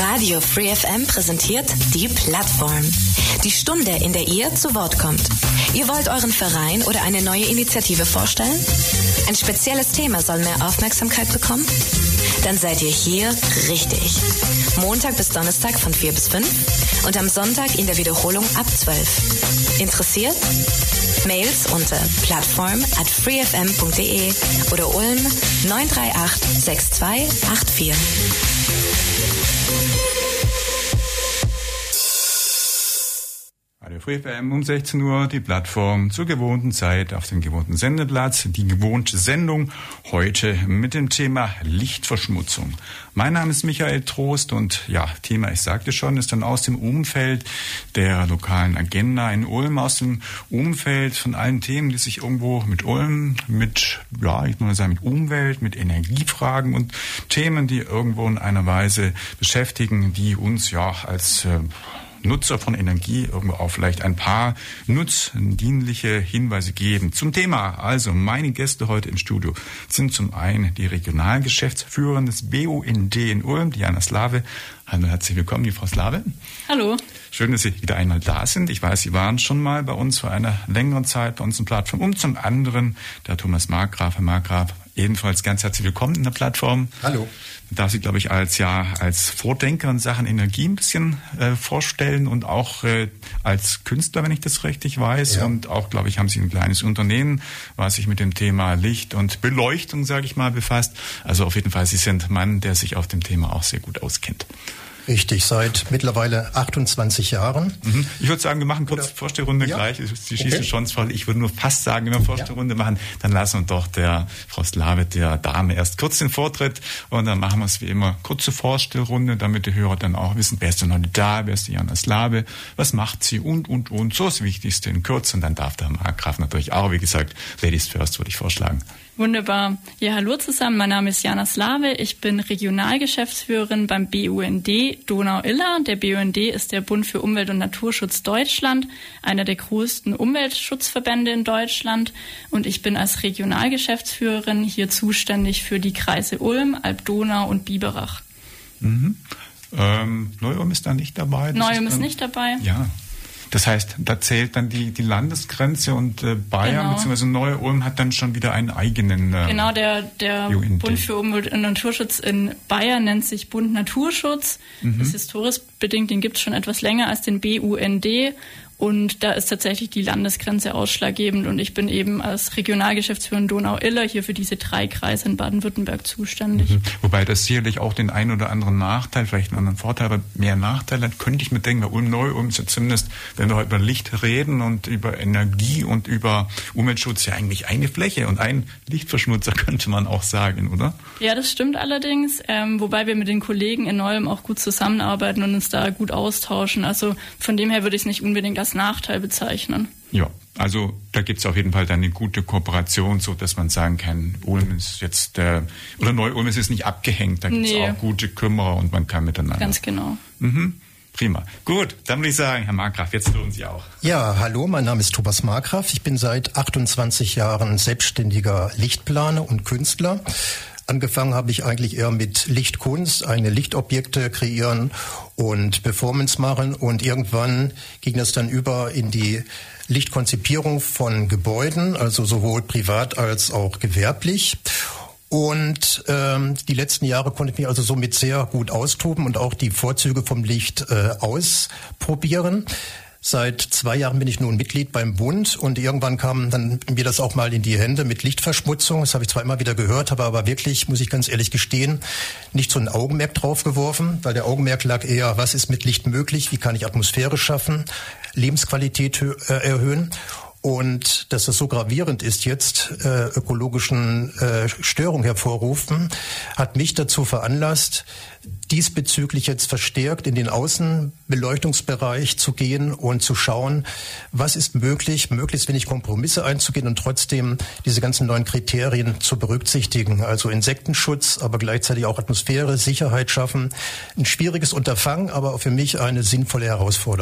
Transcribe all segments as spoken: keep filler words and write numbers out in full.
Radio Free F M präsentiert die Plattform. Die Stunde, in der ihr zu Wort kommt. Ihr wollt euren Verein oder eine neue Initiative vorstellen? Ein spezielles Thema soll mehr Aufmerksamkeit bekommen? Dann seid ihr hier richtig. Montag bis Donnerstag von vier bis fünf und am Sonntag in der Wiederholung ab zwölf. Interessiert? Mails unter plattform at freefm punkt de oder Ulm neun drei acht sechs zwei acht vier. Radio Free F M um sechzehn Uhr, die Plattform zur gewohnten Zeit auf dem gewohnten Sendeplatz. Die gewohnte Sendung heute mit dem Thema Lichtverschmutzung. Mein Name ist Michael Trost und ja, Thema, ich sagte schon, ist dann aus dem Umfeld der lokalen Agenda in Ulm, aus dem Umfeld von allen Themen, die sich irgendwo mit Ulm, mit, ja, ich muss sagen, mit Umwelt, mit Energiefragen und Themen, die irgendwo in einer Weise beschäftigen, die uns ja als äh, Nutzer von Energie irgendwo auch vielleicht ein paar nutzdienliche Hinweise geben. Zum Thema, also meine Gäste heute im Studio sind zum einen die Regionalgeschäftsführerin des B U N D in Ulm, Diana Slave. Hallo, herzlich willkommen, die Frau Slave. Hallo. Schön, dass Sie wieder einmal da sind. Ich weiß, Sie waren schon mal bei uns vor einer längeren Zeit bei uns in Plattform. Und zum anderen der Thomas Markgraf. Herr Markgraf, ebenfalls ganz herzlich willkommen in der Plattform. Hallo. Ich darf Sie, glaube ich, als ja als Vordenker in Sachen Energie ein bisschen äh, vorstellen und auch äh, als Künstler, wenn ich das richtig weiß. Ja. Und auch, glaube ich, haben Sie ein kleines Unternehmen, was sich mit dem Thema Licht und Beleuchtung, sage ich mal, befasst. Also auf jeden Fall, Sie sind ein Mann, der sich auf dem Thema auch sehr gut auskennt. Richtig, seit mittlerweile achtundzwanzig Jahren. Mhm. Ich würde sagen, wir machen kurz Oder, Vorstellrunde ja. gleich. Sie schießen okay. schon voll. Ich würde nur fast sagen, wenn wir Vorstellrunde ja. machen, dann lassen wir doch der Frau Slave, der Dame, erst kurz den Vortritt und dann machen wir es wie immer kurze Vorstellrunde, damit die Hörer dann auch wissen, wer ist denn heute da, wer ist die Diana Slave, was macht sie und, und, und. So das Wichtigste in Kürze und dann darf der Markgraf natürlich auch, wie gesagt, Ladies first, würde ich vorschlagen. Wunderbar. Ja, hallo zusammen. Mein Name ist Diana Slave. Ich bin Regionalgeschäftsführerin beim B U N D Donau-Iller. Der B U N D ist der Bund für Umwelt- und Naturschutz Deutschland, einer der größten Umweltschutzverbände in Deutschland. Und ich bin als Regionalgeschäftsführerin hier zuständig für die Kreise Ulm, Alb-Donau und Biberach. Mhm. Ähm, Neu-Ulm ist da nicht dabei? Neu-Ulm ist, ist nicht dabei. Ja. Das heißt, da zählt dann die, die Landesgrenze und äh, Bayern genau. bzw. Neu-Ulm hat dann schon wieder einen eigenen äh, Genau, der, der Bund für Umwelt- und Naturschutz in Bayern nennt sich Bund Naturschutz. Mhm. Das ist historisch bedingt, den gibt es schon etwas länger als den B U N D. Und da ist tatsächlich die Landesgrenze ausschlaggebend. Und ich bin eben als Regionalgeschäftsführerin Donau-Iller hier für diese drei Kreise in Baden-Württemberg zuständig. Mhm. Wobei das sicherlich auch den einen oder anderen Nachteil, vielleicht einen anderen Vorteil, aber mehr Nachteile hat, könnte ich mir denken, bei Ulm-Neu-Ulm ist ja zumindest, wenn wir heute über Licht reden und über Energie und über Umweltschutz, ja eigentlich eine Fläche und ein Lichtverschmutzer, könnte man auch sagen, oder? Ja, das stimmt allerdings, ähm, wobei wir mit den Kollegen in Neu-Ulm auch gut zusammenarbeiten und uns da gut austauschen. Also von dem her würde ich es nicht unbedingt als Nachteil bezeichnen. Ja, also da gibt es auf jeden Fall dann eine gute Kooperation, so dass man sagen kann, Ulm ist jetzt, äh, oder Neu-Ulm ist jetzt nicht abgehängt, da gibt es nee. auch gute Kümmerer und man kann miteinander. Ganz genau. Mhm. Prima. Gut, dann würde ich sagen, Herr Markgraf, jetzt hören Sie auch. Ja, hallo, mein Name ist Thomas Markgraf. Ich bin seit achtundzwanzig Jahren selbstständiger Lichtplaner und Künstler. Angefangen habe ich eigentlich eher mit Lichtkunst, eigene Lichtobjekte kreieren und Performance machen. Und irgendwann ging das dann über in die Lichtkonzipierung von Gebäuden, also sowohl privat als auch gewerblich. Und ähm, die letzten Jahre konnte ich mich also somit sehr gut austoben und auch die Vorzüge vom Licht äh, ausprobieren. Seit zwei Jahren bin ich nun Mitglied beim Bund und irgendwann kam dann mir das auch mal in die Hände mit Lichtverschmutzung. Das habe ich zwar immer wieder gehört, habe aber wirklich, muss ich ganz ehrlich gestehen, nicht so ein Augenmerk drauf geworfen, weil der Augenmerk lag eher, was ist mit Licht möglich, wie kann ich Atmosphäre schaffen, Lebensqualität äh, erhöhen. Und dass das so gravierend ist jetzt, äh, ökologischen äh, Störungen hervorrufen, hat mich dazu veranlasst, diesbezüglich jetzt verstärkt in den Außenbeleuchtungsbereich zu gehen und zu schauen, was ist möglich, möglichst wenig Kompromisse einzugehen und trotzdem diese ganzen neuen Kriterien zu berücksichtigen. Also Insektenschutz, aber gleichzeitig auch Atmosphäre, Sicherheit schaffen. Ein schwieriges Unterfangen, aber für mich eine sinnvolle Herausforderung.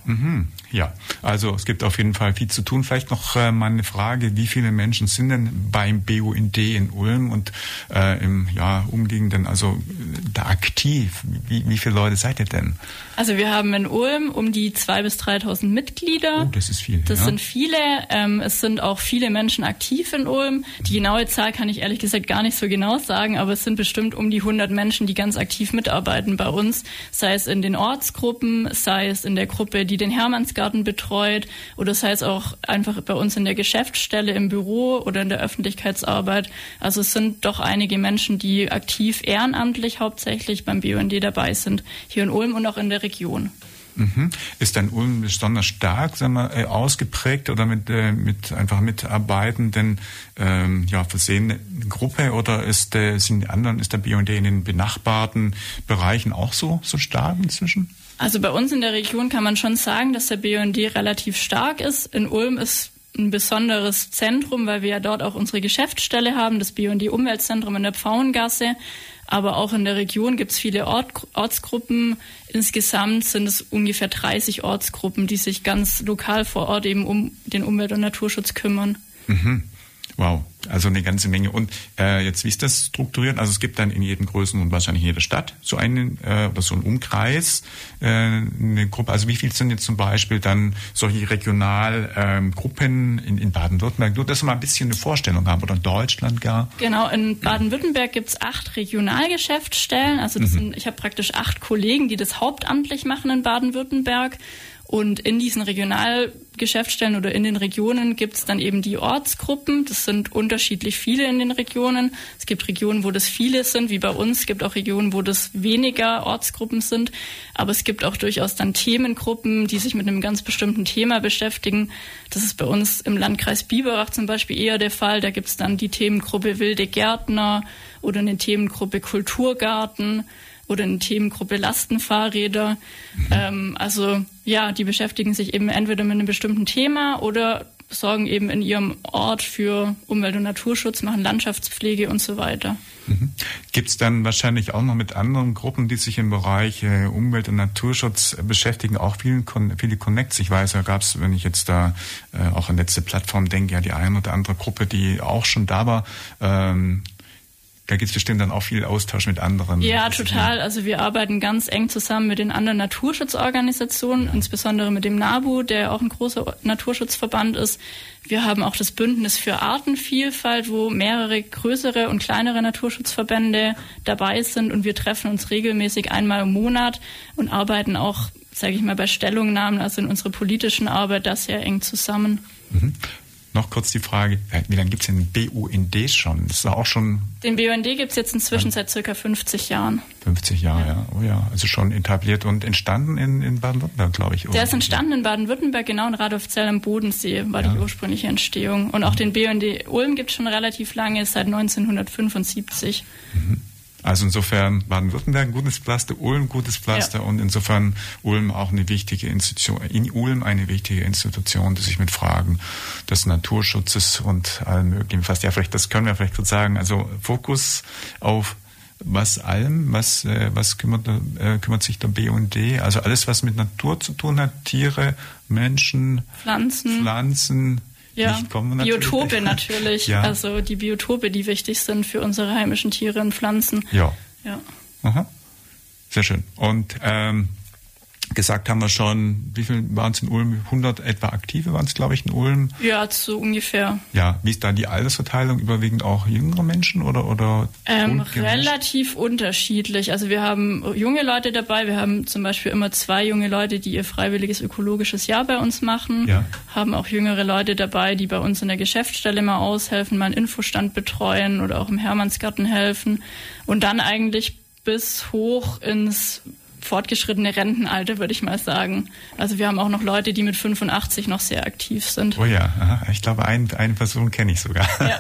Mhm, ja, also es gibt auf jeden Fall viel zu tun. Vielleicht noch äh, mal eine Frage, wie viele Menschen sind denn beim B U N D in Ulm und äh, im ja, umliegenden, also da aktiv? Wie, wie viele Leute seid ihr denn? Also wir haben in Ulm um die zweitausend bis dreitausend Mitglieder. Oh, das ist viel. Das ja. sind viele. Ähm, es sind auch viele Menschen aktiv in Ulm. Die genaue Zahl kann ich ehrlich gesagt gar nicht so genau sagen, aber es sind bestimmt um die hundert Menschen, die ganz aktiv mitarbeiten bei uns. Sei es in den Ortsgruppen, sei es in der Gruppe, die den Hermannsgarten betreut, oder sei es auch einfach bei uns in der Geschäftsstelle, im Büro oder in der Öffentlichkeitsarbeit. Also es sind doch einige Menschen, die aktiv ehrenamtlich hauptsächlich beim B U N D dabei sind, hier in Ulm und auch in der Region. Mhm. Ist dann Ulm besonders stark, sagen wir, äh, ausgeprägt oder mit, äh, mit einfach Mitarbeitenden ähm, ja, versehene Gruppe, oder ist, äh, sind die anderen, ist der B U N D in den benachbarten Bereichen auch so, so stark inzwischen? Also bei uns in der Region kann man schon sagen, dass der B U N D relativ stark ist. In Ulm ist ein besonderes Zentrum, weil wir ja dort auch unsere Geschäftsstelle haben, das B U N D Umweltzentrum in der Pfauengasse. Aber auch in der Region gibt es viele Ort, Ortsgruppen. Insgesamt sind es ungefähr dreißig Ortsgruppen, die sich ganz lokal vor Ort eben um den Umwelt- und Naturschutz kümmern. Mhm. Wow, also eine ganze Menge. Und äh, jetzt, wie ist das strukturiert? Also es gibt dann in jedem Größen und wahrscheinlich in jeder Stadt so einen äh, oder so einen Umkreis, äh, eine Gruppe. Also wie viel sind jetzt zum Beispiel dann solche Regionalgruppen ähm, in, in Baden-Württemberg? Nur, dass wir mal ein bisschen eine Vorstellung haben, oder in Deutschland gar? Genau, in Baden-Württemberg gibt es acht Regionalgeschäftsstellen. Also das mhm. sind, ich habe praktisch acht Kollegen, die das hauptamtlich machen in Baden-Württemberg. Und in diesen Regionalgeschäftsstellen oder in den Regionen gibt es dann eben die Ortsgruppen. Das sind unterschiedlich viele in den Regionen. Es gibt Regionen, wo das viele sind, wie bei uns. Es gibt auch Regionen, wo das weniger Ortsgruppen sind. Aber es gibt auch durchaus dann Themengruppen, die sich mit einem ganz bestimmten Thema beschäftigen. Das ist bei uns im Landkreis Biberach zum Beispiel eher der Fall. Da gibt es dann die Themengruppe Wilde Gärtner oder eine Themengruppe Kulturgarten oder eine Themengruppe Lastenfahrräder. Mhm. Ähm, also ja, die beschäftigen sich eben entweder mit einem bestimmten Thema oder sorgen eben in ihrem Ort für Umwelt- und Naturschutz, machen Landschaftspflege und so weiter. Mhm. Gibt es dann wahrscheinlich auch noch mit anderen Gruppen, die sich im Bereich äh, Umwelt- und Naturschutz beschäftigen, auch viele, viele Connects? Ich weiß, da gab es, wenn ich jetzt da äh, auch an letzte Plattform denke, ja die eine oder andere Gruppe, die auch schon da war. Ähm, Da gibt es bestimmt dann auch viel Austausch mit anderen. Ja, total. Also wir arbeiten ganz eng zusammen mit den anderen Naturschutzorganisationen, ja. insbesondere mit dem NABU, der auch ein großer Naturschutzverband ist. Wir haben auch das Bündnis für Artenvielfalt, wo mehrere größere und kleinere Naturschutzverbände dabei sind. Und wir treffen uns regelmäßig einmal im Monat und arbeiten auch, sage ich mal, bei Stellungnahmen, also in unserer politischen Arbeit, da sehr eng zusammen. Mhm. Noch kurz die Frage, wie lange gibt es den B U N D schon? Das ist auch schon... Den B U N D gibt es jetzt inzwischen seit circa fünfzig Jahren. fünfzig Jahre, ja. ja. Oh ja, also schon etabliert und entstanden in, in Baden-Württemberg, glaube ich. Oder? Der ist entstanden in Baden-Württemberg, genau in Radolfzell am Bodensee war ja. die ursprüngliche Entstehung. Und auch den B U N D Ulm gibt es schon relativ lange, seit neunzehnhundertfünfundsiebzig. Mhm. Also insofern Baden-Württemberg ein gutes Pflaster, Ulm ein gutes Pflaster ja. und insofern Ulm auch eine wichtige Institution, in Ulm eine wichtige Institution, die sich mit Fragen des Naturschutzes und allem möglichen befasst. Ja, vielleicht, das können wir vielleicht kurz sagen. Also Fokus auf was allem, was, äh, was kümmert, äh, kümmert sich der B U N D? Also alles, was mit Natur zu tun hat, Tiere, Menschen, Pflanzen, Pflanzen, Ja, natürlich. Biotope natürlich, ja. also die Biotope, die wichtig sind für unsere heimischen Tiere und Pflanzen. Ja. ja. Aha. Sehr schön. Und ähm, gesagt haben wir schon, wie viel waren es in Ulm? hundert etwa Aktive waren es, glaube ich, in Ulm. Ja, so ungefähr. Ja, wie ist da die Altersverteilung? Überwiegend auch jüngere Menschen oder? oder ähm, relativ unterschiedlich. Also wir haben junge Leute dabei. Wir haben zum Beispiel immer zwei junge Leute, die ihr freiwilliges ökologisches Jahr bei uns machen. Ja. Haben auch jüngere Leute dabei, die bei uns in der Geschäftsstelle mal aushelfen, mal einen Infostand betreuen oder auch im Hermannsgarten helfen. Und dann eigentlich bis hoch ins fortgeschrittene Rentenalter, würde ich mal sagen. Also wir haben auch noch Leute, die mit fünfundachtzig noch sehr aktiv sind. Oh ja, aha. Ich glaube, ein, eine Person kenne ich sogar. Ja.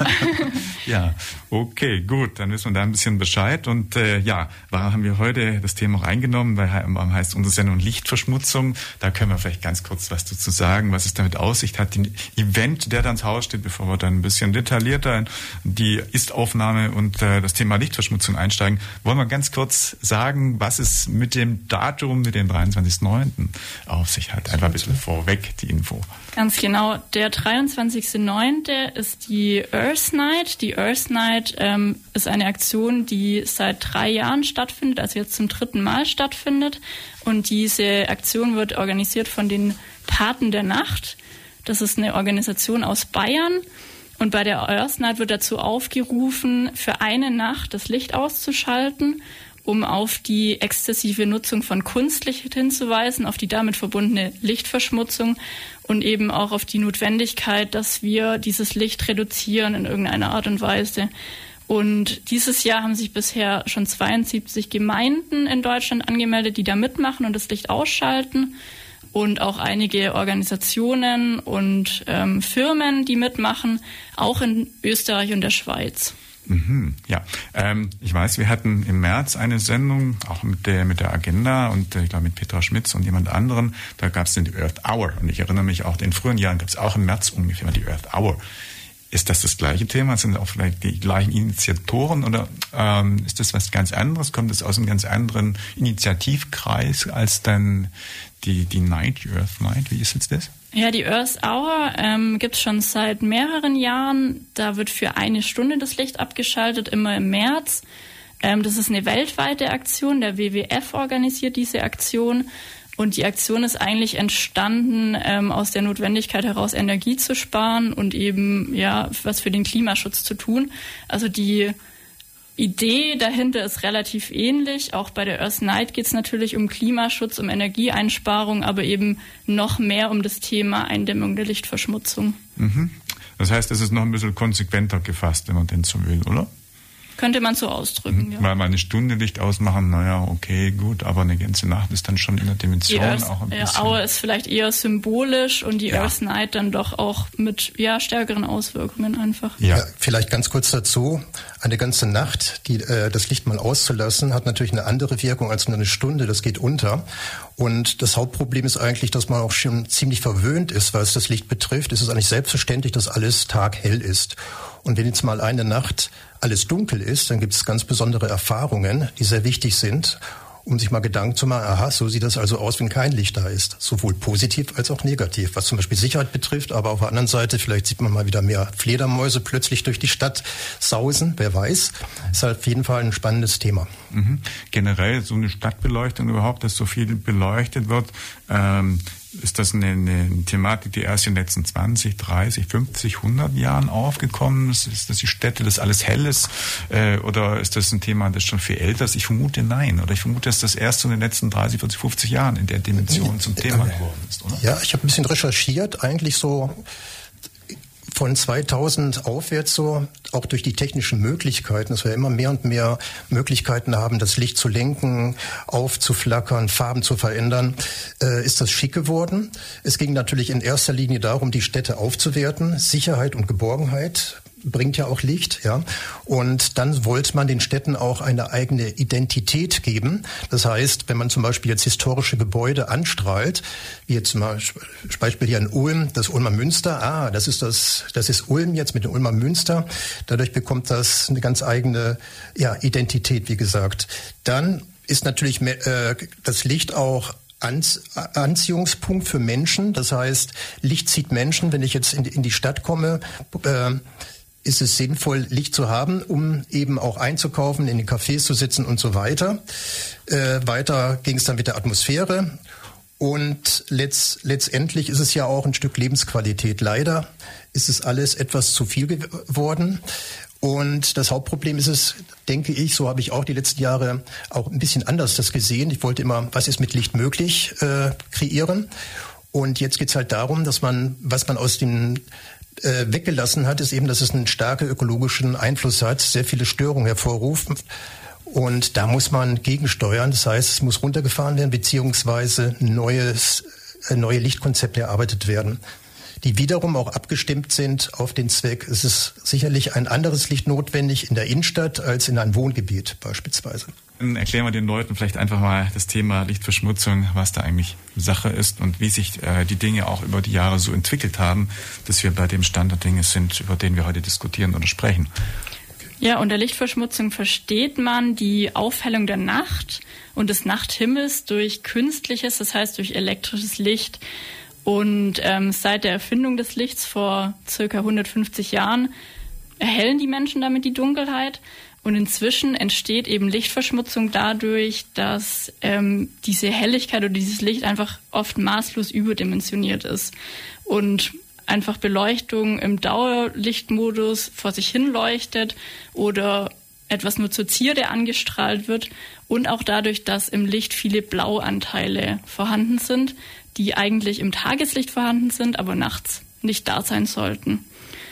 Ja, okay, gut, dann wissen wir da ein bisschen Bescheid. Und äh, ja, warum haben wir heute das Thema auch eingenommen? Weil warum heißt unsere Sendung Lichtverschmutzung? Da können wir vielleicht ganz kurz was dazu sagen, was es damit Aussicht hat. Den Event, der dann ins Haus steht, bevor wir dann ein bisschen detaillierter in die Ist-Aufnahme und äh, das Thema Lichtverschmutzung einsteigen, wollen wir ganz kurz sagen, was es mit dem dem Datum mit dem dreiundzwanzigsten neunten auf sich hat. Einfach ein bisschen vorweg die Info. Ganz genau. Der dreiundzwanzigste neunte ist die Earth Night. Die Earth Night ähm, ist eine Aktion, die seit drei Jahren stattfindet, also jetzt zum dritten Mal stattfindet. Und diese Aktion wird organisiert von den Paten der Nacht. Das ist eine Organisation aus Bayern. Und bei der Earth Night wird dazu aufgerufen, für eine Nacht das Licht auszuschalten, um auf die exzessive Nutzung von Kunstlicht hinzuweisen, auf die damit verbundene Lichtverschmutzung und eben auch auf die Notwendigkeit, dass wir dieses Licht reduzieren in irgendeiner Art und Weise. Und dieses Jahr haben sich bisher schon zweiundsiebzig Gemeinden in Deutschland angemeldet, die da mitmachen und das Licht ausschalten. Und auch einige Organisationen und ähm, Firmen, die mitmachen, auch in Österreich und der Schweiz. Mhm, ja, ähm, ich weiß, wir hatten im März eine Sendung, auch mit der mit der Agenda und äh, ich glaube mit Petra Schmitz und jemand anderen. Da gab es die Earth Hour und ich erinnere mich auch, in früheren Jahren gab es auch im März ungefähr die Earth Hour. Ist das das gleiche Thema? Sind auch vielleicht die gleichen Initiatoren oder ähm, ist das was ganz anderes? Kommt es aus einem ganz anderen Initiativkreis als dann die die Night, die Earth Night? Wie ist jetzt das? Ja, die Earth Hour ähm, gibt es schon seit mehreren Jahren. Da wird für eine Stunde das Licht abgeschaltet, immer im März. Ähm, das ist eine weltweite Aktion. Der W W F organisiert diese Aktion. Und die Aktion ist eigentlich entstanden ähm, aus der Notwendigkeit heraus, Energie zu sparen und eben ja was für den Klimaschutz zu tun. Also die Idee dahinter ist relativ ähnlich. Auch bei der Earth Night geht es natürlich um Klimaschutz, um Energieeinsparung, aber eben noch mehr um das Thema Eindämmung der Lichtverschmutzung. Mhm. Das heißt, es ist noch ein bisschen konsequenter gefasst, wenn man denn so will, oder? Könnte man so ausdrücken, mhm. ja. Weil mal eine Stunde Licht ausmachen, naja, okay, gut, aber eine ganze Nacht ist dann schon in der Dimension Earth, auch ein bisschen. Ja, Hour ist vielleicht eher symbolisch und die ja. Earth Night dann doch auch mit ja, stärkeren Auswirkungen einfach. Ja. ja, vielleicht ganz kurz dazu. Eine ganze Nacht, die, äh, das Licht mal auszulassen, hat natürlich eine andere Wirkung als nur eine Stunde. Das geht unter. Und das Hauptproblem ist eigentlich, dass man auch schon ziemlich verwöhnt ist, was das Licht betrifft. Es ist eigentlich selbstverständlich, dass alles taghell ist. Und wenn jetzt mal eine Nacht alles dunkel ist, dann gibt es ganz besondere Erfahrungen, die sehr wichtig sind, um sich mal Gedanken zu machen, aha, so sieht das also aus, wenn kein Licht da ist. Sowohl positiv als auch negativ, was zum Beispiel Sicherheit betrifft, aber auf der anderen Seite, vielleicht sieht man mal wieder mehr Fledermäuse plötzlich durch die Stadt sausen, wer weiß. Ist halt auf jeden Fall ein spannendes Thema. Mhm. Generell so eine Stadtbeleuchtung überhaupt, dass so viel beleuchtet wird, ähm, ist das eine, eine Thematik, die erst in den letzten zwanzig, dreißig, fünfzig, hundert Jahren aufgekommen ist? Ist das die Städte, dass alles hell ist? Äh, oder ist das ein Thema, das schon viel älter ist? Ich vermute nein. Oder ich vermute, dass das erst so in den letzten dreißig, vierzig, fünfzig Jahren in der Dimension zum Thema geworden ist, oder? Ja, ich habe ein bisschen recherchiert. Eigentlich so von zweitausend aufwärts so, auch durch die technischen Möglichkeiten, dass wir immer mehr und mehr Möglichkeiten haben, das Licht zu lenken, aufzuflackern, Farben zu verändern, äh, ist das schick geworden. Es ging natürlich in erster Linie darum, die Städte aufzuwerten, Sicherheit und Geborgenheit bringt ja auch Licht, ja. Und dann wollte man den Städten auch eine eigene Identität geben. Das heißt, wenn man zum Beispiel jetzt historische Gebäude anstrahlt, wie jetzt zum Beispiel hier in Ulm, das Ulmer Münster, ah, das ist das, das ist Ulm jetzt mit dem Ulmer Münster. Dadurch bekommt das eine ganz eigene, ja, Identität, wie gesagt. Dann ist natürlich äh, das Licht auch Anziehungspunkt für Menschen. Das heißt, Licht zieht Menschen. Wenn ich jetzt in die, in die Stadt komme, äh, ist es sinnvoll, Licht zu haben, um eben auch einzukaufen, in den Cafés zu sitzen und so weiter. Äh, weiter ging es dann mit der Atmosphäre. Und letzt, letztendlich ist es ja auch ein Stück Lebensqualität. Leider ist es alles etwas zu viel geworden. Und das Hauptproblem ist es, denke ich, so habe ich auch die letzten Jahre auch ein bisschen anders das gesehen. Ich wollte immer, was ist mit Licht möglich, äh, kreieren. Und jetzt geht's halt darum, dass man, was man aus den äh, weggelassen hat, ist eben, dass es einen starken ökologischen Einfluss hat, sehr viele Störungen hervorruft. Und da muss man gegensteuern. Das heißt, es muss runtergefahren werden, beziehungsweise neues, äh, neue Lichtkonzepte erarbeitet werden, die wiederum auch abgestimmt sind auf den Zweck. Es ist sicherlich ein anderes Licht notwendig in der Innenstadt als in einem Wohngebiet beispielsweise. Dann erklären wir den Leuten vielleicht einfach mal das Thema Lichtverschmutzung, was da eigentlich Sache ist und wie sich äh, die Dinge auch über die Jahre so entwickelt haben, dass wir bei dem Stand der Dinge sind, über den wir heute diskutieren oder sprechen. Ja, unter Lichtverschmutzung versteht man die Aufhellung der Nacht und des Nachthimmels durch künstliches, das heißt durch elektrisches Licht. Und ähm, seit der Erfindung des Lichts vor circa hundertfünfzig Jahren erhellen die Menschen damit die Dunkelheit. Und inzwischen entsteht eben Lichtverschmutzung dadurch, dass ähm, diese Helligkeit oder dieses Licht einfach oft maßlos überdimensioniert ist. Und einfach Beleuchtung im Dauerlichtmodus vor sich hin leuchtet oder etwas nur zur Zierde angestrahlt wird und auch dadurch, dass im Licht viele Blauanteile vorhanden sind, die eigentlich im Tageslicht vorhanden sind, aber nachts nicht da sein sollten.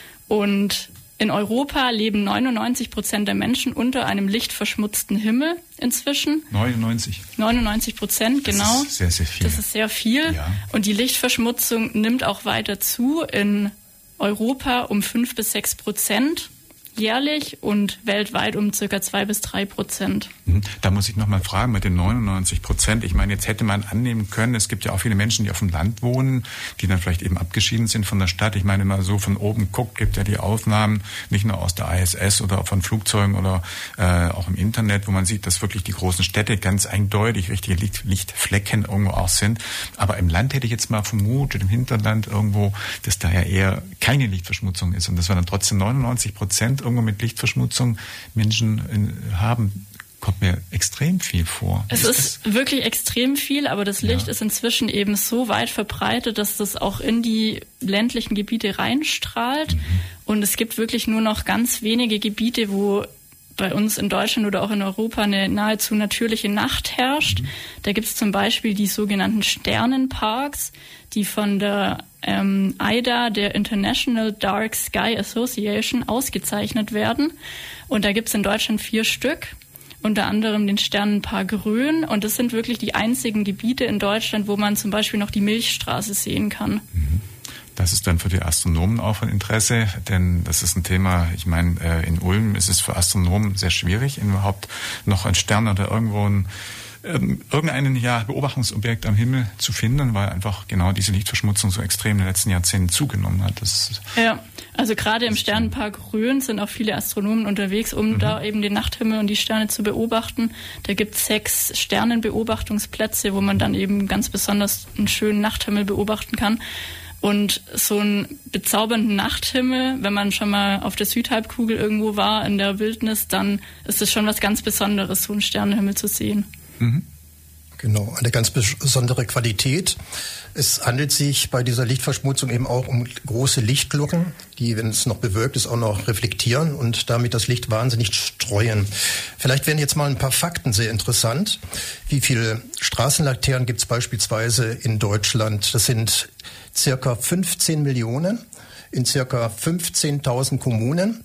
Und in Europa leben neunundneunzig Prozent der Menschen unter einem lichtverschmutzten Himmel inzwischen. neunundneunzig? neunundneunzig Prozent, genau. Das ist sehr, sehr viel. Das ist sehr viel. Ja. Und die Lichtverschmutzung nimmt auch weiter zu in Europa um fünf bis sechs Prozent jährlich und weltweit um circa zwei bis drei Prozent. Da muss ich noch mal fragen mit den neunundneunzig Prozent. Ich meine, jetzt hätte man annehmen können, es gibt ja auch viele Menschen, die auf dem Land wohnen, die dann vielleicht eben abgeschieden sind von der Stadt. Ich meine, wenn man so von oben guckt, gibt ja die Aufnahmen nicht nur aus der I S S oder von Flugzeugen oder äh, auch im Internet, wo man sieht, dass wirklich die großen Städte ganz eindeutig richtige Licht, Lichtflecken irgendwo auch sind. Aber im Land hätte ich jetzt mal vermutet, im Hinterland irgendwo, dass da ja eher keine Lichtverschmutzung ist und dass wir dann trotzdem neunundneunzig Prozent irgendwo mit Lichtverschmutzung Menschen in, haben, kommt mir extrem viel vor. Es ist, ist wirklich extrem viel, aber das Licht ja. ist inzwischen eben so weit verbreitet, dass das auch in die ländlichen Gebiete reinstrahlt. Mhm. Und es gibt wirklich nur noch ganz wenige Gebiete, wo bei uns in Deutschland oder auch in Europa eine nahezu natürliche Nacht herrscht. Mhm. Da gibt es zum Beispiel die sogenannten Sternenparks, die von der ähm, I D A, der International Dark Sky Association, ausgezeichnet werden. Und da gibt es in Deutschland vier Stück, unter anderem den Sternenpark Rhön. Und das sind wirklich die einzigen Gebiete in Deutschland, wo man zum Beispiel noch die Milchstraße sehen kann. Mhm. Das ist dann für die Astronomen auch von Interesse, denn das ist ein Thema, ich meine, in Ulm ist es für Astronomen sehr schwierig, überhaupt noch einen Stern oder irgendwo ein irgendeinen ja, Beobachtungsobjekt am Himmel zu finden, weil einfach genau diese Lichtverschmutzung so extrem in den letzten Jahrzehnten zugenommen hat. Das ja, also gerade im Sternenpark Rhön sind auch viele Astronomen unterwegs, um mhm. da eben den Nachthimmel und die Sterne zu beobachten. Da gibt es sechs Sternenbeobachtungsplätze, wo man dann eben ganz besonders einen schönen Nachthimmel beobachten kann. Und so einen bezaubernden Nachthimmel, wenn man schon mal auf der Südhalbkugel irgendwo war, in der Wildnis, dann ist es schon was ganz Besonderes, so einen Sternenhimmel zu sehen. Mhm. Genau, eine ganz besondere Qualität. Es handelt sich bei dieser Lichtverschmutzung eben auch um große Lichtglocken, die, wenn es noch bewölkt ist, auch noch reflektieren und damit das Licht wahnsinnig streuen. Vielleicht wären jetzt mal ein paar Fakten sehr interessant. Wie viele Straßenlaternen gibt es beispielsweise in Deutschland? Das sind circa fünfzehn Millionen in circa fünfzehntausend Kommunen.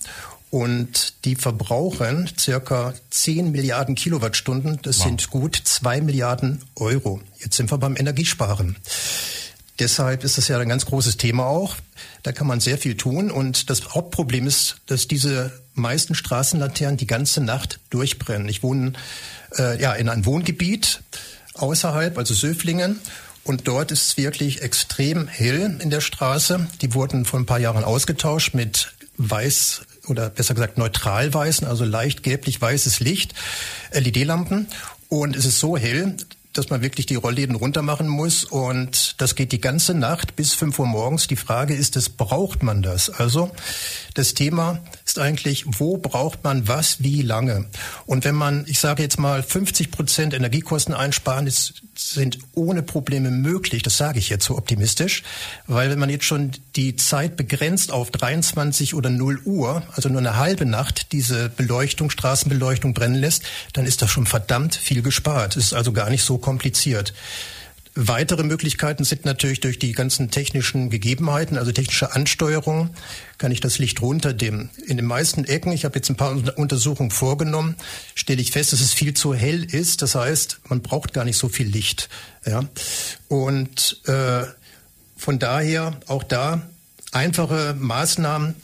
Und die verbrauchen circa zehn Milliarden Kilowattstunden. Das wow. sind gut zwei Milliarden Euro. Jetzt sind wir beim Energiesparen. Deshalb ist das ja ein ganz großes Thema auch. Da kann man sehr viel tun. Und das Hauptproblem ist, dass diese meisten Straßenlaternen die ganze Nacht durchbrennen. Ich wohne äh, ja in einem Wohngebiet außerhalb, also Söflingen. Und dort ist es wirklich extrem hell in der Straße. Die wurden vor ein paar Jahren ausgetauscht mit weiß oder besser gesagt neutral-weißen, also leicht gelblich-weißes Licht, L E D-Lampen. Und es ist so hell, dass man wirklich die Rollläden runter machen muss. Und das geht die ganze Nacht bis fünf Uhr morgens. Die Frage ist, das braucht man das? Also das Thema ist eigentlich, wo braucht man was, wie lange? Und wenn man, ich sage jetzt mal, fünfzig Prozent Energiekosten einsparen, ist, sind ohne Probleme möglich. Das sage ich jetzt so optimistisch. Weil wenn man jetzt schon die Zeit begrenzt auf dreiundzwanzig oder null Uhr, also nur eine halbe Nacht, diese Beleuchtung, Straßenbeleuchtung brennen lässt, dann ist das schon verdammt viel gespart. Es ist also gar nicht so kompliziert. Weitere Möglichkeiten sind natürlich durch die ganzen technischen Gegebenheiten, also technische Ansteuerung, kann ich das Licht runterdimmen. In den meisten Ecken, ich habe jetzt ein paar Untersuchungen vorgenommen, stelle ich fest, dass es viel zu hell ist. Das heißt, man braucht gar nicht so viel Licht. Ja. Und äh, von daher auch da einfache Maßnahmen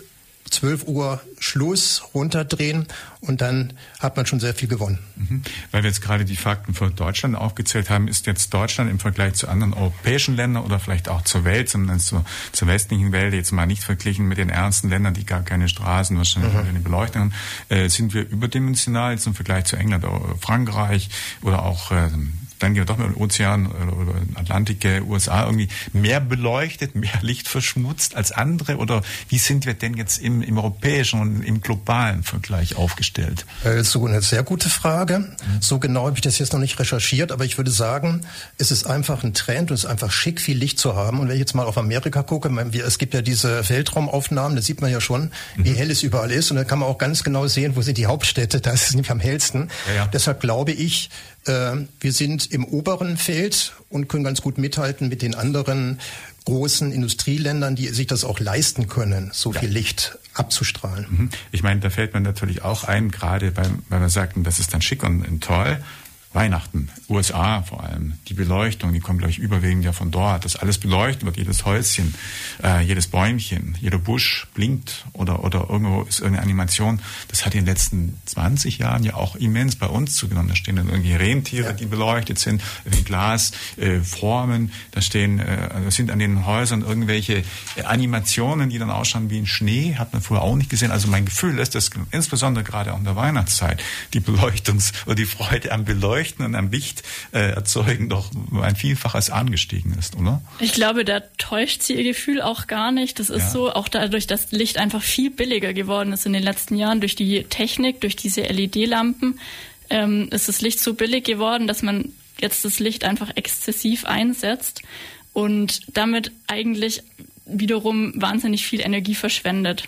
zwölf Uhr Schluss, runterdrehen und dann hat man schon sehr viel gewonnen. Mhm. Weil wir jetzt gerade die Fakten für Deutschland aufgezählt haben, ist jetzt Deutschland im Vergleich zu anderen europäischen Ländern oder vielleicht auch zur Welt, zumindest zur, zur westlichen Welt, jetzt mal nicht verglichen mit den ärmsten Ländern, die gar keine Straßen, wahrscheinlich mhm. keine Beleuchtung haben, äh, sind wir überdimensional jetzt im Vergleich zu England oder Frankreich oder auch äh, dann gehen wir doch mal in den Ozean oder Atlantik, U S A irgendwie mehr beleuchtet, mehr Licht verschmutzt als andere? Oder wie sind wir denn jetzt im, im europäischen und im globalen Vergleich aufgestellt? Also eine sehr gute Frage. Mhm. So genau habe ich das jetzt noch nicht recherchiert, aber ich würde sagen, es ist einfach ein Trend und es ist einfach schick, viel Licht zu haben. Und wenn ich jetzt mal auf Amerika gucke, es gibt ja diese Weltraumaufnahmen, da sieht man ja schon, mhm. wie hell es überall ist. Und dann kann man auch ganz genau sehen, wo sind die Hauptstädte, da ist es nämlich am hellsten. Ja, ja. Deshalb glaube ich, wir sind im oberen Feld und können ganz gut mithalten mit den anderen großen Industrieländern, die sich das auch leisten können, so viel Licht abzustrahlen. Ich meine, da fällt mir natürlich auch ein, gerade weil, weil wir sagten, das ist dann schick und, und toll. Weihnachten, U S A vor allem, die Beleuchtung, die kommt, glaube ich, überwiegend ja von dort. Das alles beleuchtet wird, jedes Häuschen, äh, jedes Bäumchen, jeder Busch blinkt oder oder irgendwo ist irgendeine Animation. Das hat in den letzten zwanzig Jahren ja auch immens bei uns zugenommen. Da stehen dann irgendwie Rentiere, ja. die beleuchtet sind, irgendwie Glasformen, äh, da stehen, äh, da sind an den Häusern irgendwelche äh, Animationen, die dann ausschauen wie ein Schnee, hat man vorher auch nicht gesehen. Also mein Gefühl ist, dass insbesondere gerade auch in der Weihnachtszeit die Beleuchtungs- oder die Freude am Beleuchten und am Licht äh, erzeugen doch ein Vielfaches angestiegen ist, oder? Ich glaube, da täuscht sie ihr Gefühl auch gar nicht. Das ist ja. so, auch dadurch, dass Licht einfach viel billiger geworden ist in den letzten Jahren durch die Technik, durch diese L E D-Lampen, ähm, ist das Licht so billig geworden, dass man jetzt das Licht einfach exzessiv einsetzt und damit eigentlich wiederum wahnsinnig viel Energie verschwendet.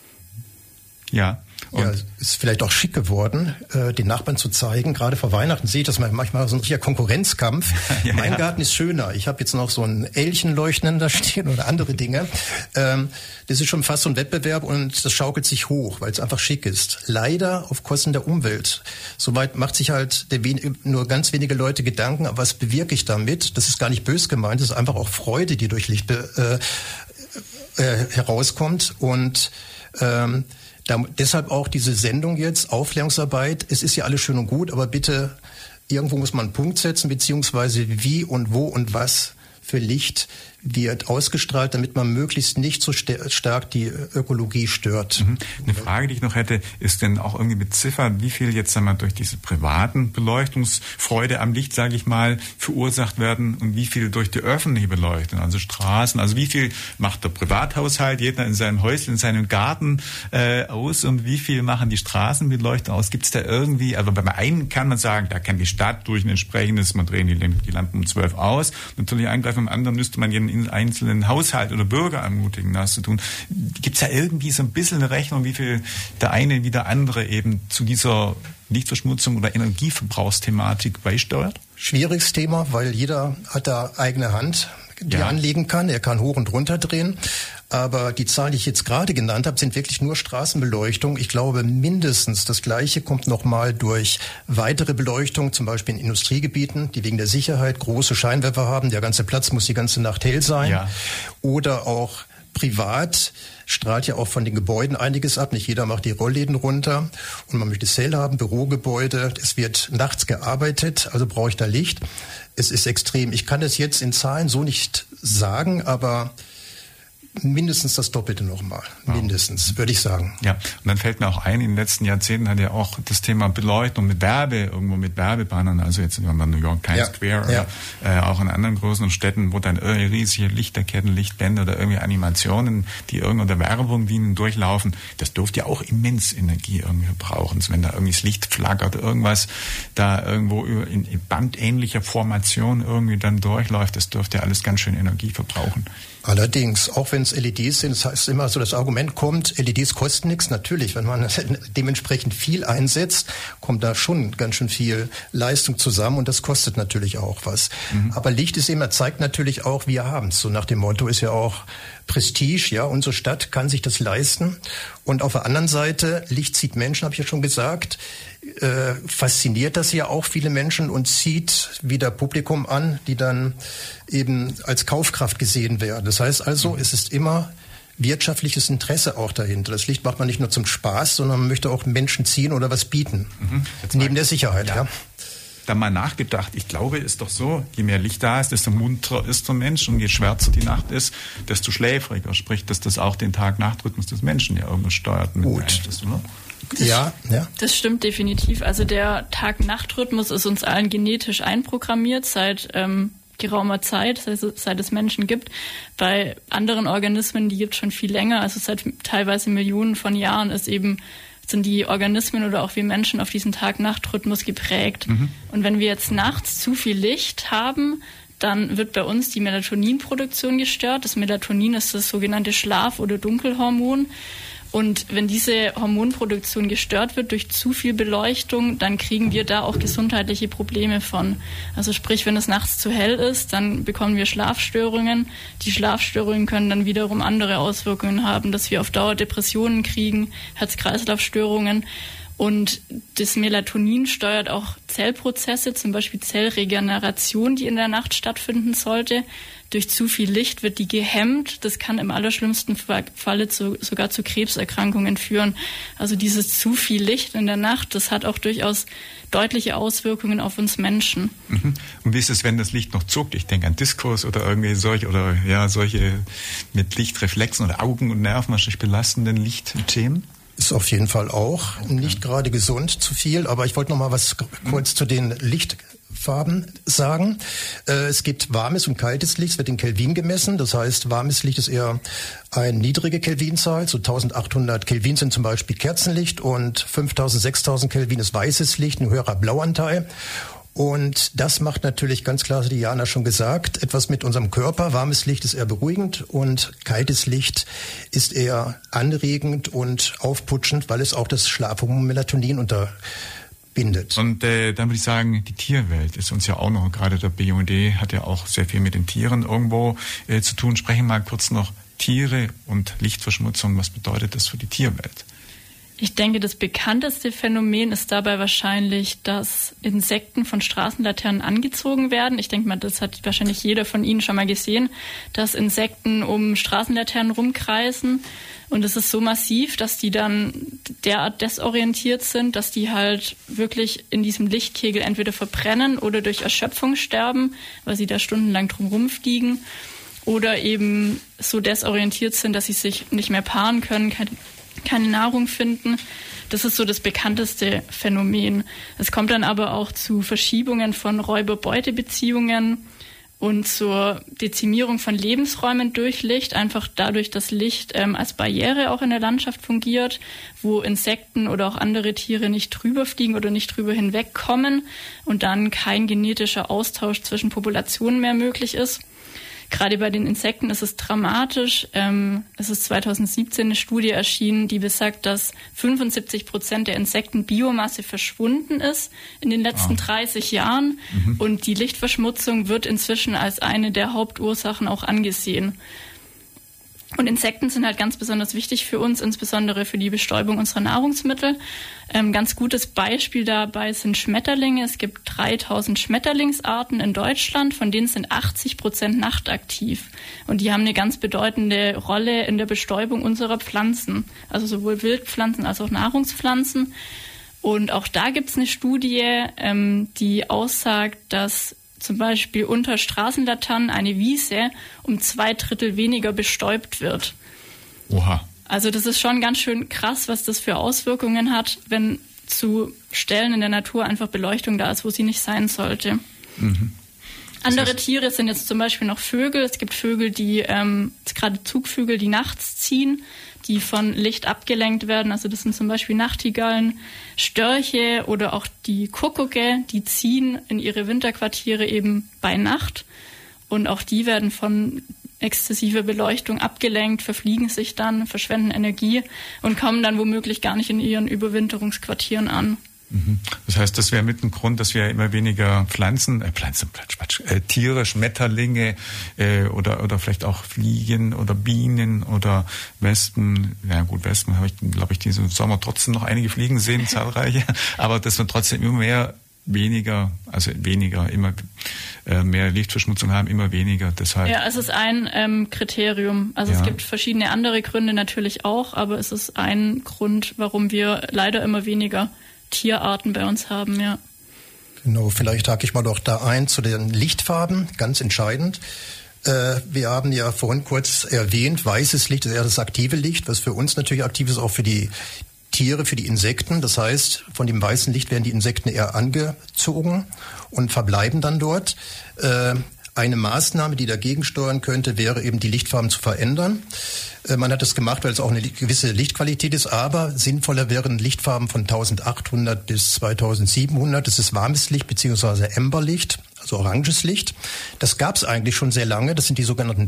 Ja. Und ja, ist vielleicht auch schick geworden, äh, den Nachbarn zu zeigen. Gerade vor Weihnachten sehe ich das manchmal so ein richtiger Konkurrenzkampf. ja, mein ja. Garten ist schöner. Ich habe jetzt noch so ein Elchenleuchten da stehen oder andere Dinge. Ähm, das ist schon fast so ein Wettbewerb und das schaukelt sich hoch, weil es einfach schick ist. Leider auf Kosten der Umwelt. Soweit macht sich halt der wen- nur ganz wenige Leute Gedanken. Aber was bewirke ich damit? Das ist gar nicht bös gemeint. Das ist einfach auch Freude, die durch Licht be- äh, äh, herauskommt. Und ähm, Da, deshalb auch diese Sendung jetzt, Aufklärungsarbeit. Es ist ja alles schön und gut, aber bitte, irgendwo muss man einen Punkt setzen, beziehungsweise wie und wo und was für Licht wird ausgestrahlt, damit man möglichst nicht so st- stark die Ökologie stört. Mhm. Eine Frage, die ich noch hätte, ist denn auch irgendwie beziffert, wie viel jetzt sagen wir, durch diese privaten Beleuchtungsfreude am Licht, sage ich mal, verursacht werden und wie viel durch die öffentliche Beleuchtung, also Straßen, also wie viel macht der Privathaushalt, jeder in seinem Häuschen, in seinem Garten äh, aus und wie viel machen die Straßenbeleuchter aus? Gibt es da irgendwie, also beim einen kann man sagen, da kann die Stadt durch ein entsprechendes, man drehen die, die Lampen um zwölf aus, natürlich eingreifen, beim anderen müsste man jeden einzelnen Haushalt oder Bürger ermutigen, das zu tun. Gibt es da irgendwie so ein bisschen eine Rechnung, wie viel der eine wie der andere eben zu dieser Lichtverschmutzung oder Energieverbrauchsthematik beisteuert? Schwieriges Thema, weil jeder hat da eigene Hand, die ja. er anlegen kann. Er kann hoch und runter drehen. Aber die Zahlen, die ich jetzt gerade genannt habe, sind wirklich nur Straßenbeleuchtung. Ich glaube, mindestens das Gleiche kommt nochmal durch weitere Beleuchtung, zum Beispiel in Industriegebieten, die wegen der Sicherheit große Scheinwerfer haben. Der ganze Platz muss die ganze Nacht hell sein. Ja. Oder auch privat strahlt ja auch von den Gebäuden einiges ab. Nicht jeder macht die Rollläden runter. Und man möchte es hell haben, Bürogebäude. Es wird nachts gearbeitet, also brauche ich da Licht. Es ist extrem. Ich kann es jetzt in Zahlen so nicht sagen, aber mindestens das Doppelte nochmal. Wow. Mindestens, würde ich sagen. Ja, und dann fällt mir auch ein, in den letzten Jahrzehnten hat ja auch das Thema Beleuchtung mit Werbe, irgendwo mit Werbebannern, also jetzt in New York Times ja. Square ja. oder äh, auch in anderen größeren Städten, wo dann irgendwie riesige Lichterketten, Lichtbänder oder irgendwie Animationen, die irgendeiner Werbung dienen, durchlaufen. Das dürfte ja auch immens Energie irgendwie verbrauchen. Wenn da irgendwie das Licht flackert, irgendwas da irgendwo in, in bandähnlicher Formation irgendwie dann durchläuft, das dürfte ja alles ganz schön Energie verbrauchen. Allerdings, auch wenn es L E Ds sind, das heißt immer so, das Argument kommt, L E Ds kosten nichts. Natürlich, wenn man dementsprechend viel einsetzt, kommt da schon ganz schön viel Leistung zusammen und das kostet natürlich auch was. Mhm. Aber Licht ist immer, zeigt natürlich auch, wir haben es. So nach dem Motto ist ja auch Prestige, ja, unsere Stadt kann sich das leisten. Und auf der anderen Seite, Licht zieht Menschen, habe ich ja schon gesagt, äh, fasziniert das ja auch viele Menschen und zieht wieder Publikum an, die dann eben als Kaufkraft gesehen werden. Das heißt also, es ist immer wirtschaftliches Interesse auch dahinter. Das Licht macht man nicht nur zum Spaß, sondern man möchte auch Menschen ziehen oder was bieten. Mhm. Neben der Sicherheit, ja. ja. Da mal nachgedacht, ich glaube, ist doch so, je mehr Licht da ist, desto munterer ist der Mensch und je schwärzer die Nacht ist, desto schläfriger. Sprich, dass das auch den Tag-Nacht-Rhythmus des Menschen ja irgendwo steuert. Mit Gut. Oder? Ja, ja. Das stimmt definitiv. Also der Tag-Nacht-Rhythmus ist uns allen genetisch einprogrammiert seit ähm, geraumer Zeit, seit, seit es Menschen gibt. Bei anderen Organismen, die gibt es schon viel länger, also seit teilweise Millionen von Jahren ist eben sind die Organismen oder auch wir Menschen auf diesen Tag-Nacht-Rhythmus geprägt. Mhm. Und wenn wir jetzt nachts zu viel Licht haben, dann wird bei uns die Melatoninproduktion gestört. Das Melatonin ist das sogenannte Schlaf- oder Dunkelhormon. Und wenn diese Hormonproduktion gestört wird durch zu viel Beleuchtung, dann kriegen wir da auch gesundheitliche Probleme von. Also sprich, wenn es nachts zu hell ist, dann bekommen wir Schlafstörungen. Die Schlafstörungen können dann wiederum andere Auswirkungen haben, dass wir auf Dauer Depressionen kriegen, Herz-Kreislauf-Störungen. Und das Melatonin steuert auch Zellprozesse, zum Beispiel Zellregeneration, die in der Nacht stattfinden sollte. Durch zu viel Licht wird die gehemmt. Das kann im allerschlimmsten Falle zu, sogar zu Krebserkrankungen führen. Also dieses zu viel Licht in der Nacht, das hat auch durchaus deutliche Auswirkungen auf uns Menschen. Mhm. Und wie ist es, wenn das Licht noch zuckt? Ich denke an Diskos oder irgendwie solche oder ja solche mit Lichtreflexen oder Augen und Nerven wahrscheinlich belastenden Lichtthemen? Ist auf jeden Fall auch okay. Nicht gerade gesund, zu viel. Aber ich wollte noch mal was kurz mhm. zu den Lichtfarben sagen. Äh, es gibt warmes und kaltes Licht, es wird in Kelvin gemessen. Das heißt, warmes Licht ist eher eine niedrige Kelvinzahl. So eintausendachthundert Kelvin sind zum Beispiel Kerzenlicht und fünftausend, sechstausend Kelvin ist weißes Licht, ein höherer Blauanteil. Und das macht natürlich ganz klar, hat Diana schon gesagt, etwas mit unserem Körper. Warmes Licht ist eher beruhigend und kaltes Licht ist eher anregend und aufputschend, weil es auch das Schlafhormon Melatonin unterbindet. Und äh, dann würde ich sagen, die Tierwelt ist uns ja auch noch, gerade der B U N D hat ja auch sehr viel mit den Tieren irgendwo äh, zu tun. Sprechen wir mal kurz noch Tiere und Lichtverschmutzung. Was bedeutet das für die Tierwelt? Ich denke, das bekannteste Phänomen ist dabei wahrscheinlich, dass Insekten von Straßenlaternen angezogen werden. Ich denke mal, das hat wahrscheinlich jeder von Ihnen schon mal gesehen, dass Insekten um Straßenlaternen rumkreisen. Und es ist so massiv, dass die dann derart desorientiert sind, dass die halt wirklich in diesem Lichtkegel entweder verbrennen oder durch Erschöpfung sterben, weil sie da stundenlang drum rumfliegen. Oder eben so desorientiert sind, dass sie sich nicht mehr paaren können, keine keine Nahrung finden. Das ist so das bekannteste Phänomen. Es kommt dann aber auch zu Verschiebungen von Räuber-Beute-Beziehungen und zur Dezimierung von Lebensräumen durch Licht, einfach dadurch, dass Licht ähm, als Barriere auch in der Landschaft fungiert, wo Insekten oder auch andere Tiere nicht drüber fliegen oder nicht drüber hinwegkommen und dann kein genetischer Austausch zwischen Populationen mehr möglich ist. Gerade bei den Insekten ist es dramatisch. Ähm, es ist zweitausendsiebzehn eine Studie erschienen, die besagt, dass fünfundsiebzig Prozent der Insektenbiomasse verschwunden ist in den letzten wow. dreißig Jahren. Mhm. Und die Lichtverschmutzung wird inzwischen als eine der Hauptursachen auch angesehen. Und Insekten sind halt ganz besonders wichtig für uns, insbesondere für die Bestäubung unserer Nahrungsmittel. Ähm, ganz gutes Beispiel dabei sind Schmetterlinge. Es gibt dreitausend Schmetterlingsarten in Deutschland, von denen sind achtzig Prozent nachtaktiv. Und die haben eine ganz bedeutende Rolle in der Bestäubung unserer Pflanzen, also sowohl Wildpflanzen als auch Nahrungspflanzen. Und auch da gibt es eine Studie, ähm, die aussagt, dass zum Beispiel unter Straßenlaternen eine Wiese um zwei Drittel weniger bestäubt wird. Oha. Also das ist schon ganz schön krass, was das für Auswirkungen hat, wenn zu Stellen in der Natur einfach Beleuchtung da ist, wo sie nicht sein sollte. Mhm. Andere das heißt, Tiere sind jetzt zum Beispiel noch Vögel. Es gibt Vögel, die, ähm, gerade Zugvögel, die nachts ziehen, die von Licht abgelenkt werden. Also das sind zum Beispiel Nachtigallen, Störche oder auch die Kuckucke, die ziehen in ihre Winterquartiere eben bei Nacht. Und auch die werden von exzessiver Beleuchtung abgelenkt, verfliegen sich dann, verschwenden Energie und kommen dann womöglich gar nicht in ihren Überwinterungsquartieren an. Das heißt, das wäre mit ein Grund, dass wir immer weniger Pflanzen, äh, Pflanzen, Quatsch, äh, Tiere, Schmetterlinge äh, oder oder vielleicht auch Fliegen oder Bienen oder Wespen. Ja gut, Wespen habe ich, glaube ich, diesen Sommer trotzdem noch einige Fliegen sehen, zahlreiche. Aber dass wir trotzdem immer mehr weniger, also weniger, immer äh, mehr Lichtverschmutzung haben, immer weniger. Deshalb. Ja, es ist ein ähm, Kriterium. Also ja. Es gibt verschiedene andere Gründe natürlich auch, aber es ist ein Grund, warum wir leider immer weniger Tierarten bei uns haben, ja. Genau, vielleicht hake ich mal doch da ein zu den Lichtfarben, ganz entscheidend. Äh, wir haben ja vorhin kurz erwähnt, weißes Licht ist eher das aktive Licht, was für uns natürlich aktiv ist, auch für die Tiere, für die Insekten. Das heißt, von dem weißen Licht werden die Insekten eher angezogen und verbleiben dann dort. Äh, eine Maßnahme, die dagegen steuern könnte, wäre eben die Lichtfarben zu verändern. Äh, man hat das gemacht, weil es auch eine gewisse Lichtqualität ist, aber sinnvoller wären Lichtfarben von eintausendachthundert bis zweitausendsiebenhundert. Das ist warmes Licht bzw. Amberlicht, also oranges Licht. Das gab es eigentlich schon sehr lange. Das sind die sogenannten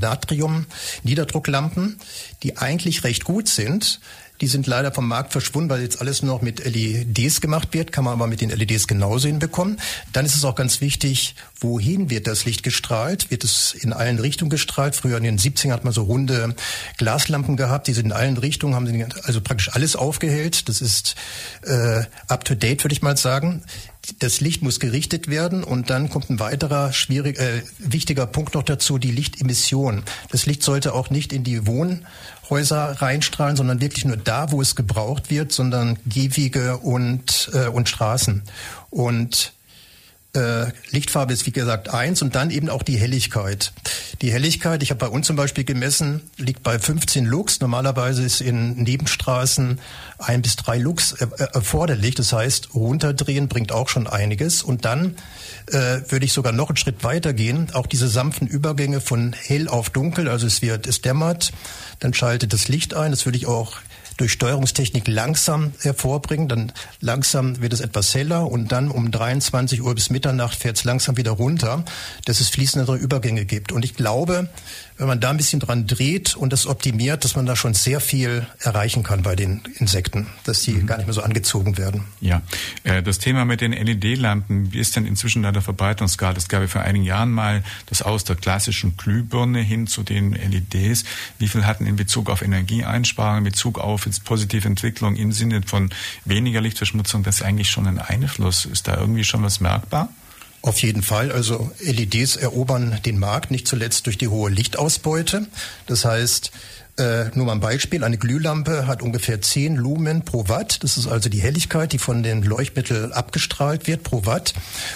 Natrium-Niederdrucklampen, die eigentlich recht gut sind. Die sind leider vom Markt verschwunden, weil jetzt alles nur noch mit L E Ds gemacht wird. Kann man aber mit den L E Ds genauso hinbekommen. Dann ist es auch ganz wichtig, wohin wird das Licht gestrahlt? Wird es in allen Richtungen gestrahlt? Früher in den siebzigern hat man so runde Glaslampen gehabt. Die sind in allen Richtungen, haben also praktisch alles aufgehellt. Das ist äh, up to date, würde ich mal sagen. Das Licht muss gerichtet werden und dann kommt ein weiterer schwierig, äh, wichtiger Punkt noch dazu, die Lichtemission. Das Licht sollte auch nicht in die Wohnhäuser reinstrahlen, sondern wirklich nur da, wo es gebraucht wird, sondern Gehwege und, äh, und Straßen. Und äh, Lichtfarbe ist wie gesagt eins und dann eben auch die Helligkeit. Die Helligkeit, ich habe bei uns zum Beispiel gemessen, liegt bei fünfzehn Lux. Normalerweise ist in Nebenstraßen ein bis drei Lux erforderlich. Das heißt, runterdrehen bringt auch schon einiges. Und dann äh, würde ich sogar noch einen Schritt weiter gehen. Auch diese sanften Übergänge von hell auf dunkel. Also es wird, es dämmert, dann schaltet das Licht ein. Das würde ich auch durch Steuerungstechnik langsam hervorbringen. Dann langsam wird es etwas heller und dann um dreiundzwanzig Uhr bis Mitternacht fährt es langsam wieder runter, dass es fließendere Übergänge gibt. Und ich glaube, wenn man da ein bisschen dran dreht und das optimiert, dass man da schon sehr viel erreichen kann bei den Insekten, dass die mhm. gar nicht mehr so angezogen werden. Ja, äh, das Thema mit den L E D-Lampen, wie ist denn inzwischen da der Verbreitungsgrad? Es gab ja vor einigen Jahren mal das aus der klassischen Glühbirne hin zu den L E Ds. Wie viel hatten in Bezug auf Energieeinsparung, in Bezug auf jetzt positive Entwicklung im Sinne von weniger Lichtverschmutzung, das ist eigentlich schon ein Einfluss? Ist da irgendwie schon was merkbar? Auf jeden Fall. Also L E Ds erobern den Markt, nicht zuletzt durch die hohe Lichtausbeute. Das heißt, äh, nur mal ein Beispiel, eine Glühlampe hat ungefähr zehn Lumen pro Watt. Das ist also die Helligkeit, die von den Leuchtmitteln abgestrahlt wird pro Watt.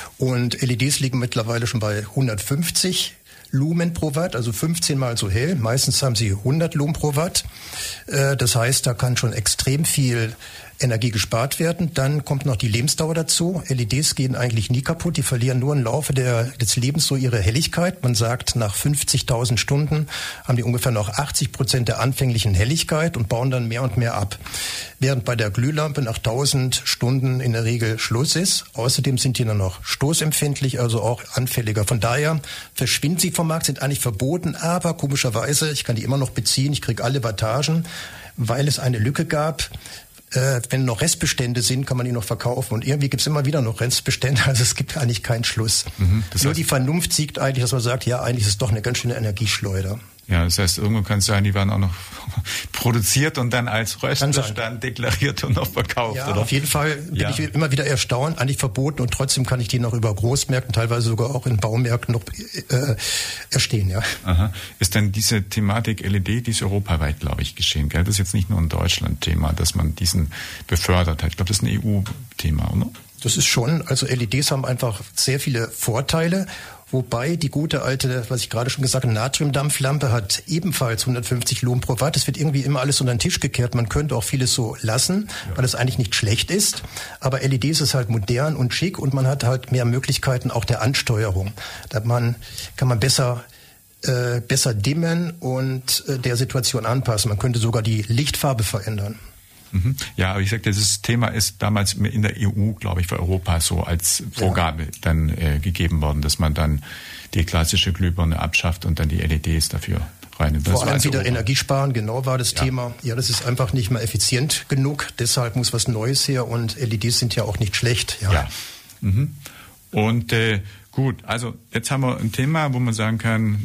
Und L E Ds liegen mittlerweile schon bei hundertfünfzig Lumen pro Watt, also fünfzehn Mal so hell. Meistens haben sie hundert Lumen pro Watt. Äh, das heißt, da kann schon extrem viel Energie gespart werden. Dann kommt noch die Lebensdauer dazu. L E Ds gehen eigentlich nie kaputt. Die verlieren nur im Laufe der, des Lebens so ihre Helligkeit. Man sagt, nach fünfzigtausend Stunden haben die ungefähr noch achtzig Prozent der anfänglichen Helligkeit und bauen dann mehr und mehr ab. Während bei der Glühlampe nach tausend Stunden in der Regel Schluss ist. Außerdem sind die dann noch stoßempfindlich, also auch anfälliger. Von daher verschwinden sie vom Markt, sind eigentlich verboten. Aber komischerweise, ich kann die immer noch beziehen. Ich kriege alle Wattagen, weil es eine Lücke gab. Äh, wenn noch Restbestände sind, kann man die noch verkaufen. Und irgendwie gibt es immer wieder noch Restbestände. Also es gibt eigentlich keinen Schluss. Mhm, das Nur heißt, die Vernunft siegt eigentlich, dass man sagt, ja, eigentlich ist es doch eine ganz schöne Energieschleuder. Ja, das heißt, irgendwo kann es sein, die werden auch noch produziert und dann als Restbestand deklariert und noch verkauft, ja, oder? Auf jeden Fall bin ja. ich immer wieder erstaunt, eigentlich verboten und trotzdem kann ich die noch über Großmärkten, teilweise sogar auch in Baumärkten noch äh, erstehen, ja. Aha. Ist denn diese Thematik L E D, die ist europaweit, glaube ich, geschehen, gell? Das ist jetzt nicht nur ein Deutschland-Thema, dass man diesen befördert hat. Ich glaube, das ist ein E U-Thema, oder? Das ist schon, also L E Ds haben einfach sehr viele Vorteile. Wobei die gute alte, was ich gerade schon gesagt habe, Natriumdampflampe hat ebenfalls hundertfünfzig Lumen pro Watt. Es wird irgendwie immer alles unter den Tisch gekehrt. Man könnte auch vieles so lassen, ja. weil es eigentlich nicht schlecht ist. Aber L E Ds ist halt modern und schick und man hat halt mehr Möglichkeiten auch der Ansteuerung. Da man, kann man besser äh, besser dimmen und äh, der Situation anpassen. Man könnte sogar die Lichtfarbe verändern. Mhm. Ja, aber ich sage, dieses Thema ist damals in der E U, glaube ich, für Europa so als Vorgabe ja. dann äh, gegeben worden, dass man dann die klassische Glühbirne abschafft und dann die L E Ds dafür rein. Vor allem wieder Energiesparen, genau war das ja. Thema. Ja, das ist einfach nicht mehr effizient genug, deshalb muss was Neues her und L E Ds sind ja auch nicht schlecht. Ja. ja. Mhm. Und äh, gut, also jetzt haben wir ein Thema, wo man sagen kann,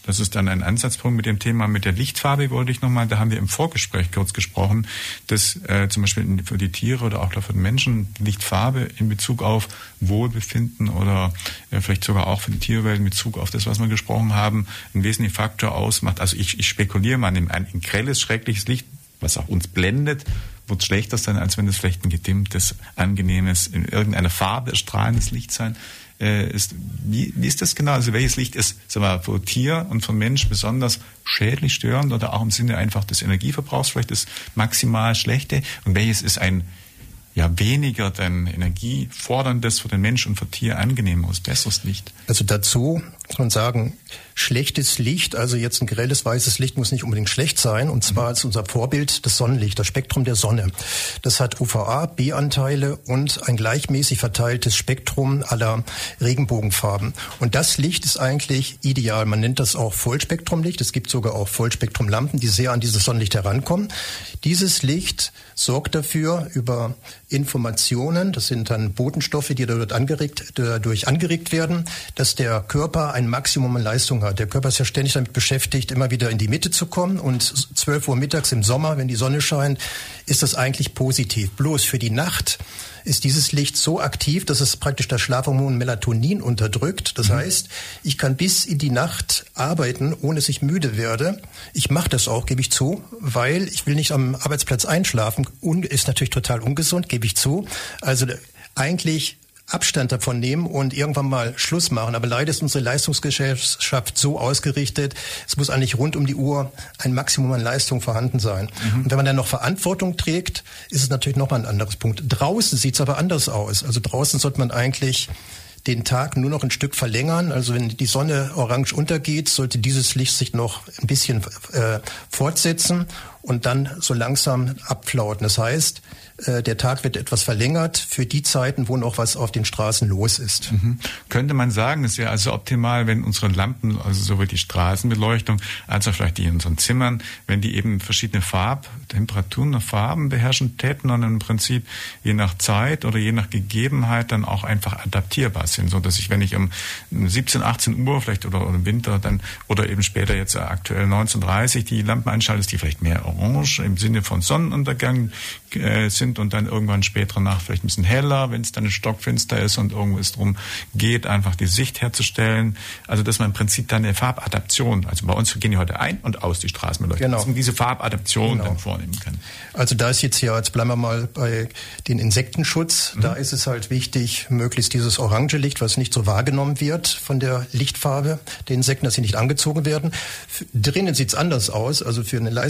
Das ist dann ein Ansatzpunkt mit dem Thema mit der Lichtfarbe, wollte ich nochmal, da haben wir im Vorgespräch kurz gesprochen, dass äh, zum Beispiel für die Tiere oder auch für den Menschen Lichtfarbe in Bezug auf Wohlbefinden oder äh, vielleicht sogar auch für die Tierwelt in Bezug auf das, was wir gesprochen haben, einen wesentlichen Faktor ausmacht. Also ich, ich spekuliere mal, ein, ein grelles, schreckliches Licht, was auch uns blendet, wird schlechter sein, als wenn es vielleicht ein gedimmtes, angenehmes, in irgendeiner Farbe strahlendes Licht sein äh, ist. Wie, wie ist das genau? Also welches Licht ist, sagen wir, für Tier und für Mensch besonders schädlich, störend oder auch im Sinne einfach des Energieverbrauchs vielleicht das maximal Schlechte? Und welches ist ein ja weniger dann energieforderndes für den Mensch und für Tier angenehmeres, besseres Licht? Also dazu muss man sagen, schlechtes Licht, also jetzt ein grelles weißes Licht muss nicht unbedingt schlecht sein. Und zwar ist unser Vorbild das Sonnenlicht, das Spektrum der Sonne. Das hat U V A, B-Anteile und ein gleichmäßig verteiltes Spektrum aller Regenbogenfarben. Und das Licht ist eigentlich ideal. Man nennt das auch Vollspektrumlicht. Es gibt sogar auch Vollspektrumlampen, die sehr an dieses Sonnenlicht herankommen. Dieses Licht sorgt dafür über Informationen, das sind dann Botenstoffe, die dort angeregt, dadurch angeregt werden, dass der Körper ein Maximum an Leistung hat. Der Körper ist ja ständig damit beschäftigt, immer wieder in die Mitte zu kommen, und zwölf Uhr mittags im Sommer, wenn die Sonne scheint, ist das eigentlich positiv. Bloß für die Nacht ist dieses Licht so aktiv, dass es praktisch das Schlafhormon Melatonin unterdrückt. Das mhm. heißt, ich kann bis in die Nacht arbeiten, ohne dass ich müde werde. Ich mache das auch, gebe ich zu, weil ich will nicht am Arbeitsplatz einschlafen. Un- ist natürlich total ungesund, gebe ich zu. Also eigentlich Abstand davon nehmen und irgendwann mal Schluss machen. Aber leider ist unsere Leistungsgesellschaft so ausgerichtet, es muss eigentlich rund um die Uhr ein Maximum an Leistung vorhanden sein. Mhm. Und wenn man dann noch Verantwortung trägt, ist es natürlich nochmal ein anderes Punkt. Draußen sieht es aber anders aus. Also draußen sollte man eigentlich den Tag nur noch ein Stück verlängern. Also wenn die Sonne orange untergeht, sollte dieses Licht sich noch ein bisschen äh, fortsetzen und dann so langsam abflauten. Das heißt, der Tag wird etwas verlängert für die Zeiten, wo noch was auf den Straßen los ist. Mhm. Könnte man sagen, es wäre also optimal, wenn unsere Lampen, also sowohl die Straßenbeleuchtung als auch vielleicht die in unseren Zimmern, wenn die eben verschiedene Farbtemperaturen und Farben beherrschen täten und im Prinzip je nach Zeit oder je nach Gegebenheit dann auch einfach adaptierbar sind, so dass ich, wenn ich um siebzehn, achtzehn Uhr vielleicht oder, oder im Winter dann oder eben später jetzt aktuell neunzehn Uhr dreißig die Lampen einschalte, die vielleicht mehr orange im Sinne von Sonnenuntergang äh, sind und dann irgendwann später Nacht vielleicht ein bisschen heller, wenn es dann stockfinster ist und irgendwo es darum geht, einfach die Sicht herzustellen. Also dass man im Prinzip dann eine Farbadaption, also bei uns gehen die heute ein und aus, die Straßenbeleuchtung, genau, dass man diese Farbadaption genau. dann vornehmen kann. Also da ist jetzt ja, jetzt bleiben wir mal bei den Insektenschutz, mhm. da ist es halt wichtig, möglichst dieses orange Licht, was nicht so wahrgenommen wird von der Lichtfarbe der Insekten, dass sie nicht angezogen werden. Drinnen sieht es anders aus, also für einen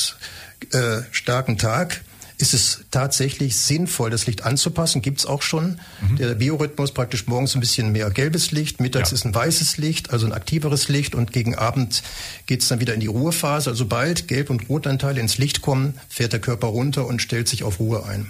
leistungsstarken Tag ist es tatsächlich sinnvoll, das Licht anzupassen. Gibt es auch schon. Mhm. Der Biorhythmus praktisch morgens ein bisschen mehr gelbes Licht, mittags ja. ist ein weißes Licht, also ein aktiveres Licht, und gegen Abend geht es dann wieder in die Ruhephase. Also sobald Gelb- und Rotanteile ins Licht kommen, fährt der Körper runter und stellt sich auf Ruhe ein.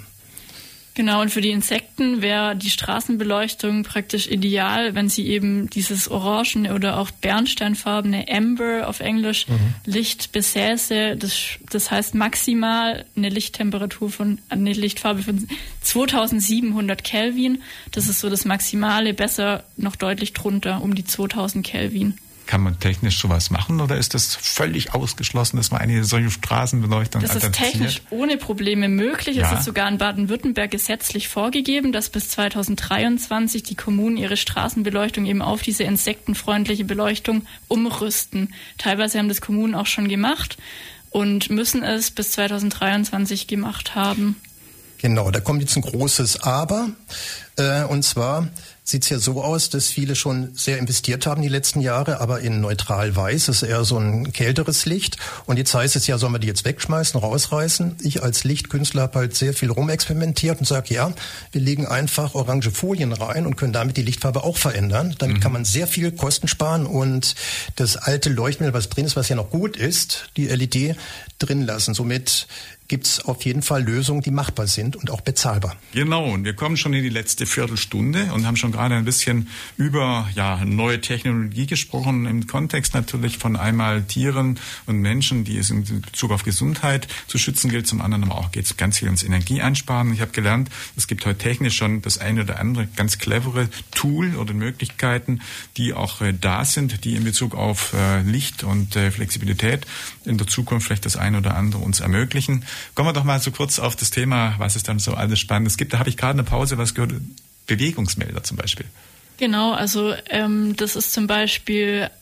Genau, und für die Insekten wäre die Straßenbeleuchtung praktisch ideal, wenn sie eben dieses orangene oder auch bernsteinfarbene Amber auf Englisch mhm. Licht besäße. Das, das heißt maximal eine Lichttemperatur von, eine Lichtfarbe von zweitausendsiebenhundert Kelvin. Das ist so das Maximale, besser noch deutlich drunter, um die zweitausend Kelvin. Kann man technisch sowas machen oder ist das völlig ausgeschlossen, dass man eine solche Straßenbeleuchtung adaptiert? Das ist technisch ohne Probleme möglich. Ja. Es ist sogar in Baden-Württemberg gesetzlich vorgegeben, dass bis zweitausenddreiundzwanzig die Kommunen ihre Straßenbeleuchtung eben auf diese insektenfreundliche Beleuchtung umrüsten. Teilweise haben das Kommunen auch schon gemacht und müssen es bis zweitausenddreiundzwanzig gemacht haben. Genau, da kommt jetzt ein großes Aber. Äh, und zwar sieht es ja so aus, dass viele schon sehr investiert haben die letzten Jahre, aber in neutral weiß, das ist eher so ein kälteres Licht. Und jetzt heißt es ja, sollen wir die jetzt wegschmeißen, rausreißen? Ich als Lichtkünstler habe halt sehr viel rumexperimentiert und sage, ja, wir legen einfach orange Folien rein und können damit die Lichtfarbe auch verändern. Damit mhm. kann man sehr viel Kosten sparen und das alte Leuchtmittel, was drin ist, was ja noch gut ist, die L E D drin lassen. Somit gibt es auf jeden Fall Lösungen, die machbar sind und auch bezahlbar. Genau, und wir kommen schon in die letzte Viertelstunde und haben schon gerade ein bisschen über ja, neue Technologie gesprochen, im Kontext natürlich von einmal Tieren und Menschen, die es in Bezug auf Gesundheit zu schützen gilt, zum anderen aber auch geht es ganz viel ums Energieeinsparen. Ich habe gelernt, es gibt heute technisch schon das eine oder andere ganz clevere Tool oder Möglichkeiten, die auch äh, da sind, die in Bezug auf äh, Licht und äh, Flexibilität in der Zukunft vielleicht das eine oder andere uns ermöglichen. Kommen wir doch mal so kurz auf das Thema, was es dann so alles Spannendes gibt. Da habe ich gerade eine Pause, was gehört, Bewegungsmelder zum Beispiel. Genau, also ähm, das ist zum Beispiel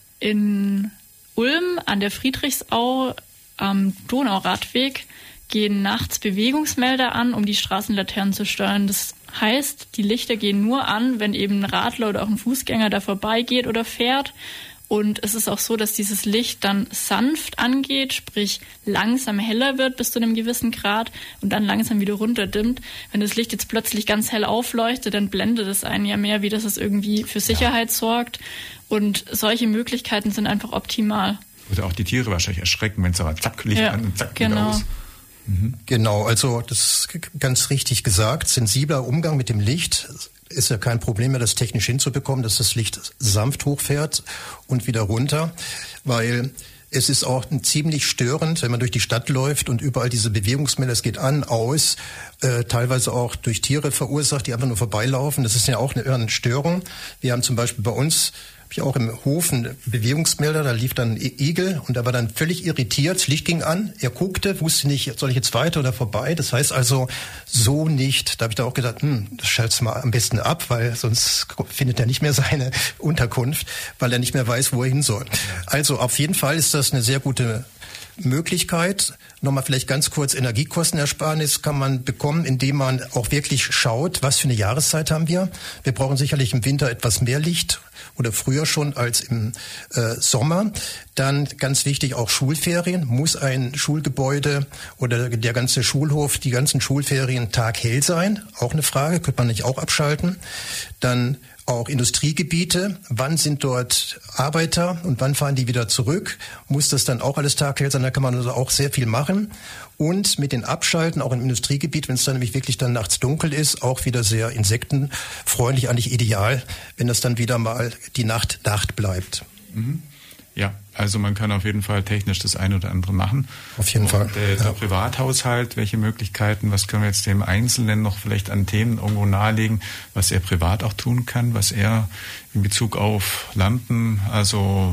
in Ulm an der Friedrichsau am Donauradweg gehen nachts Bewegungsmelder an, um die Straßenlaternen zu steuern. Das heißt, die Lichter gehen nur an, wenn eben ein Radler oder auch ein Fußgänger da vorbeigeht oder fährt. Und es ist auch so, dass dieses Licht dann sanft angeht, sprich langsam heller wird bis zu einem gewissen Grad und dann langsam wieder runterdimmt. Wenn das Licht jetzt plötzlich ganz hell aufleuchtet, dann blendet es einen ja mehr, wie dass es irgendwie für Sicherheit sorgt. Und solche Möglichkeiten sind einfach optimal. Oder auch die Tiere wahrscheinlich erschrecken, wenn es aber zack, Licht ja, an und zack, genau. wieder aus. Mhm. Genau, also das ist ganz richtig gesagt. Sensibler Umgang mit dem Licht ist ja kein Problem mehr, das technisch hinzubekommen, dass das Licht sanft hochfährt und wieder runter, weil es ist auch ziemlich störend, wenn man durch die Stadt läuft und überall diese Bewegungsmelder, es geht an, aus, äh, teilweise auch durch Tiere verursacht, die einfach nur vorbeilaufen. Das ist ja auch eine, eine Störung. Wir haben zum Beispiel bei uns, habe ich auch im Hof einen Bewegungsmelder, da lief dann ein Igel und da war dann völlig irritiert, das Licht ging an, er guckte, wusste nicht, soll ich jetzt weiter oder vorbei? Das heißt also so nicht. Da habe ich da auch gedacht, hm, das schalt's mal am besten ab, weil sonst findet er nicht mehr seine Unterkunft, weil er nicht mehr weiß, wo er hin soll. Also auf jeden Fall ist das eine sehr gute Möglichkeit. Nochmal vielleicht ganz kurz, Energiekostenersparnis kann man bekommen, indem man auch wirklich schaut, was für eine Jahreszeit haben wir. Wir brauchen sicherlich im Winter etwas mehr Licht oder früher schon als im äh, Sommer. Dann ganz wichtig auch Schulferien. Muss ein Schulgebäude oder der ganze Schulhof, die ganzen Schulferien taghell sein? Auch eine Frage, könnte man nicht auch abschalten. Dann auch Industriegebiete, wann sind dort Arbeiter und wann fahren die wieder zurück? Muss das dann auch alles taghell sein? Da kann man also auch sehr viel machen. Und mit den Abschalten, auch im Industriegebiet, wenn es dann nämlich wirklich dann nachts dunkel ist, auch wieder sehr insektenfreundlich, eigentlich ideal, wenn das dann wieder mal die Nacht Nacht bleibt. Mhm. Ja, also man kann auf jeden Fall technisch das eine oder andere machen. Auf jeden und, Fall. Äh, der ja. Privathaushalt, welche Möglichkeiten, was können wir jetzt dem Einzelnen noch vielleicht an Themen irgendwo nahelegen, was er privat auch tun kann, was er in Bezug auf Lampen, also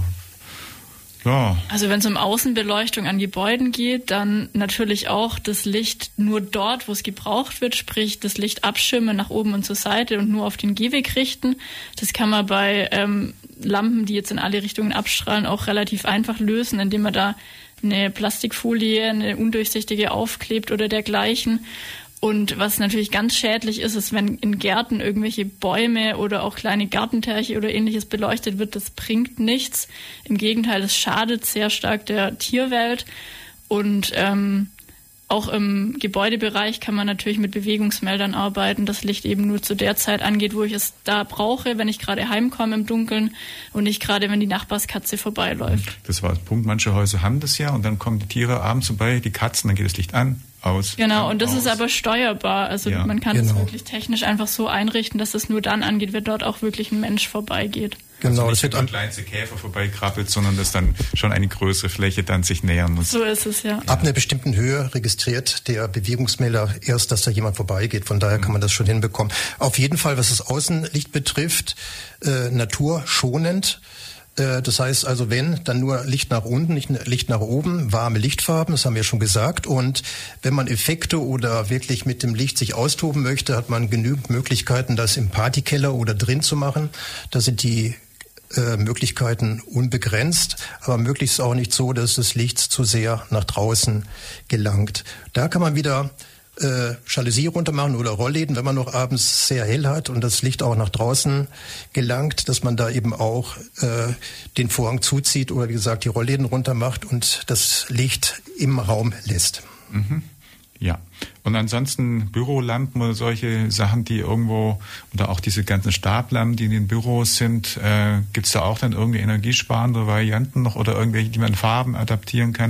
ja. Also wenn es um Außenbeleuchtung an Gebäuden geht, dann natürlich auch das Licht nur dort, wo es gebraucht wird, sprich das Licht abschirmen nach oben und zur Seite und nur auf den Gehweg richten. Das kann man bei ähm, Lampen, die jetzt in alle Richtungen abstrahlen, auch relativ einfach lösen, indem man da eine Plastikfolie, eine undurchsichtige aufklebt oder dergleichen. Und was natürlich ganz schädlich ist, ist, wenn in Gärten irgendwelche Bäume oder auch kleine Gartenteiche oder ähnliches beleuchtet wird, das bringt nichts. Im Gegenteil, es schadet sehr stark der Tierwelt. Und ähm, auch im Gebäudebereich kann man natürlich mit Bewegungsmeldern arbeiten, das Licht eben nur zu der Zeit angeht, wo ich es da brauche, wenn ich gerade heimkomme im Dunkeln und nicht gerade, wenn die Nachbarskatze vorbeiläuft. Das war der Punkt, manche Häuser haben das ja und dann kommen die Tiere abends vorbei, die Katzen, dann geht das Licht an, aus. Genau, an, und das aus. ist aber steuerbar. Also ja, man kann es genau. wirklich technisch einfach so einrichten, dass es nur dann angeht, wenn dort auch wirklich ein Mensch vorbeigeht. Genau, also nicht das wird der kleinste Käfer vorbeikrabbelt, sondern dass dann schon eine größere Fläche dann sich nähern muss. So ist es, ja. Ab einer bestimmten Höhe registriert der Bewegungsmelder erst, dass da jemand vorbeigeht. Von daher mhm. kann man das schon hinbekommen. Auf jeden Fall, was das Außenlicht betrifft, äh, naturschonend. Äh, das heißt also, wenn, dann nur Licht nach unten, nicht Licht nach oben, warme Lichtfarben, das haben wir schon gesagt. Und wenn man Effekte oder wirklich mit dem Licht sich austoben möchte, hat man genügend Möglichkeiten, das im Partykeller oder drin zu machen. Da sind die Äh, Möglichkeiten unbegrenzt, aber möglichst auch nicht so, dass das Licht zu sehr nach draußen gelangt. Da kann man wieder äh, Jalousie runtermachen oder Rollläden, wenn man noch abends sehr hell hat und das Licht auch nach draußen gelangt, dass man da eben auch äh, den Vorhang zuzieht oder wie gesagt die Rollläden runtermacht und das Licht im Raum lässt. Mhm. Ja, und ansonsten Bürolampen oder solche Sachen, die irgendwo, oder auch diese ganzen Stablampen, die in den Büros sind, äh, gibt es da auch dann irgendwie energiesparende Varianten noch oder irgendwelche, die man Farben adaptieren kann?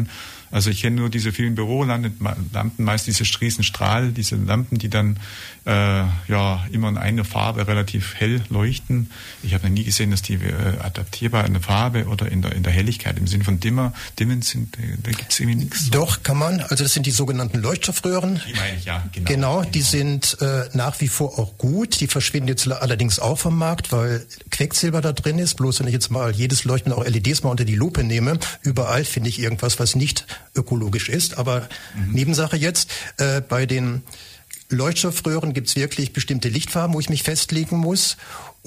Also ich kenne nur diese vielen Bürolampen, meist diese Riesenstrahl, diese Lampen, die dann äh, ja immer in einer Farbe relativ hell leuchten. Ich habe noch nie gesehen, dass die äh, adaptierbar in der Farbe oder in der, in der Helligkeit im Sinne von dimmer, dimmen sind, da gibt es irgendwie nichts. Doch, kann man. Also das sind die sogenannten Leuchtstoffröhren. Die meine ich, ja, genau. Genau, genau. Die sind äh, nach wie vor auch gut. Die verschwinden jetzt allerdings auch vom Markt, weil Quecksilber da drin ist. Bloß wenn ich jetzt mal jedes Leuchten, auch L E Ds mal unter die Lupe nehme, überall finde ich irgendwas, was nicht ökologisch ist. Aber mhm. Nebensache jetzt, äh, bei den Leuchtstoffröhren gibt es wirklich bestimmte Lichtfarben, wo ich mich festlegen muss.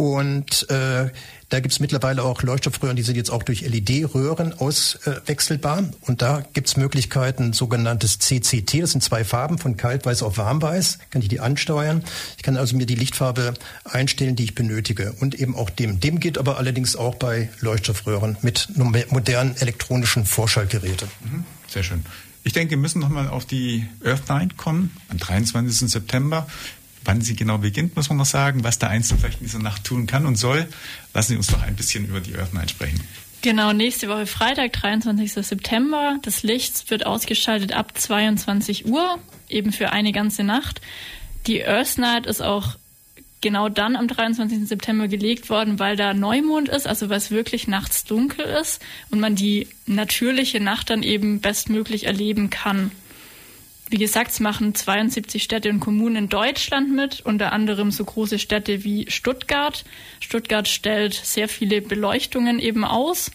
Und äh, da gibt es mittlerweile auch Leuchtstoffröhren, die sind jetzt auch durch L E D-Röhren auswechselbar. Äh, und da gibt es Möglichkeiten, sogenanntes C C T, das sind zwei Farben, von Kaltweiß auf Warmweiß, kann ich die ansteuern. Ich kann also mir die Lichtfarbe einstellen, die ich benötige. Und eben auch dem. Dem geht aber allerdings auch bei Leuchtstoffröhren mit modernen elektronischen Vorschaltgeräten. Mhm. Sehr schön. Ich denke, wir müssen nochmal auf die Earth Night kommen, am dreiundzwanzigsten September. Wann sie genau beginnt, muss man noch sagen, was der Einzelne vielleicht in dieser Nacht tun kann und soll. Lassen Sie uns doch ein bisschen über die Earth Night sprechen. Genau, nächste Woche Freitag, dreiundzwanzigsten September. Das Licht wird ausgeschaltet ab zweiundzwanzig Uhr, eben für eine ganze Nacht. Die Earth Night ist auch genau dann am dreiundzwanzigsten September gelegt worden, weil da Neumond ist, also weil es wirklich nachts dunkel ist und man die natürliche Nacht dann eben bestmöglich erleben kann. Wie gesagt, es machen zweiundsiebzig Städte und Kommunen in Deutschland mit, unter anderem so große Städte wie Stuttgart. Stuttgart stellt sehr viele Beleuchtungen eben aus.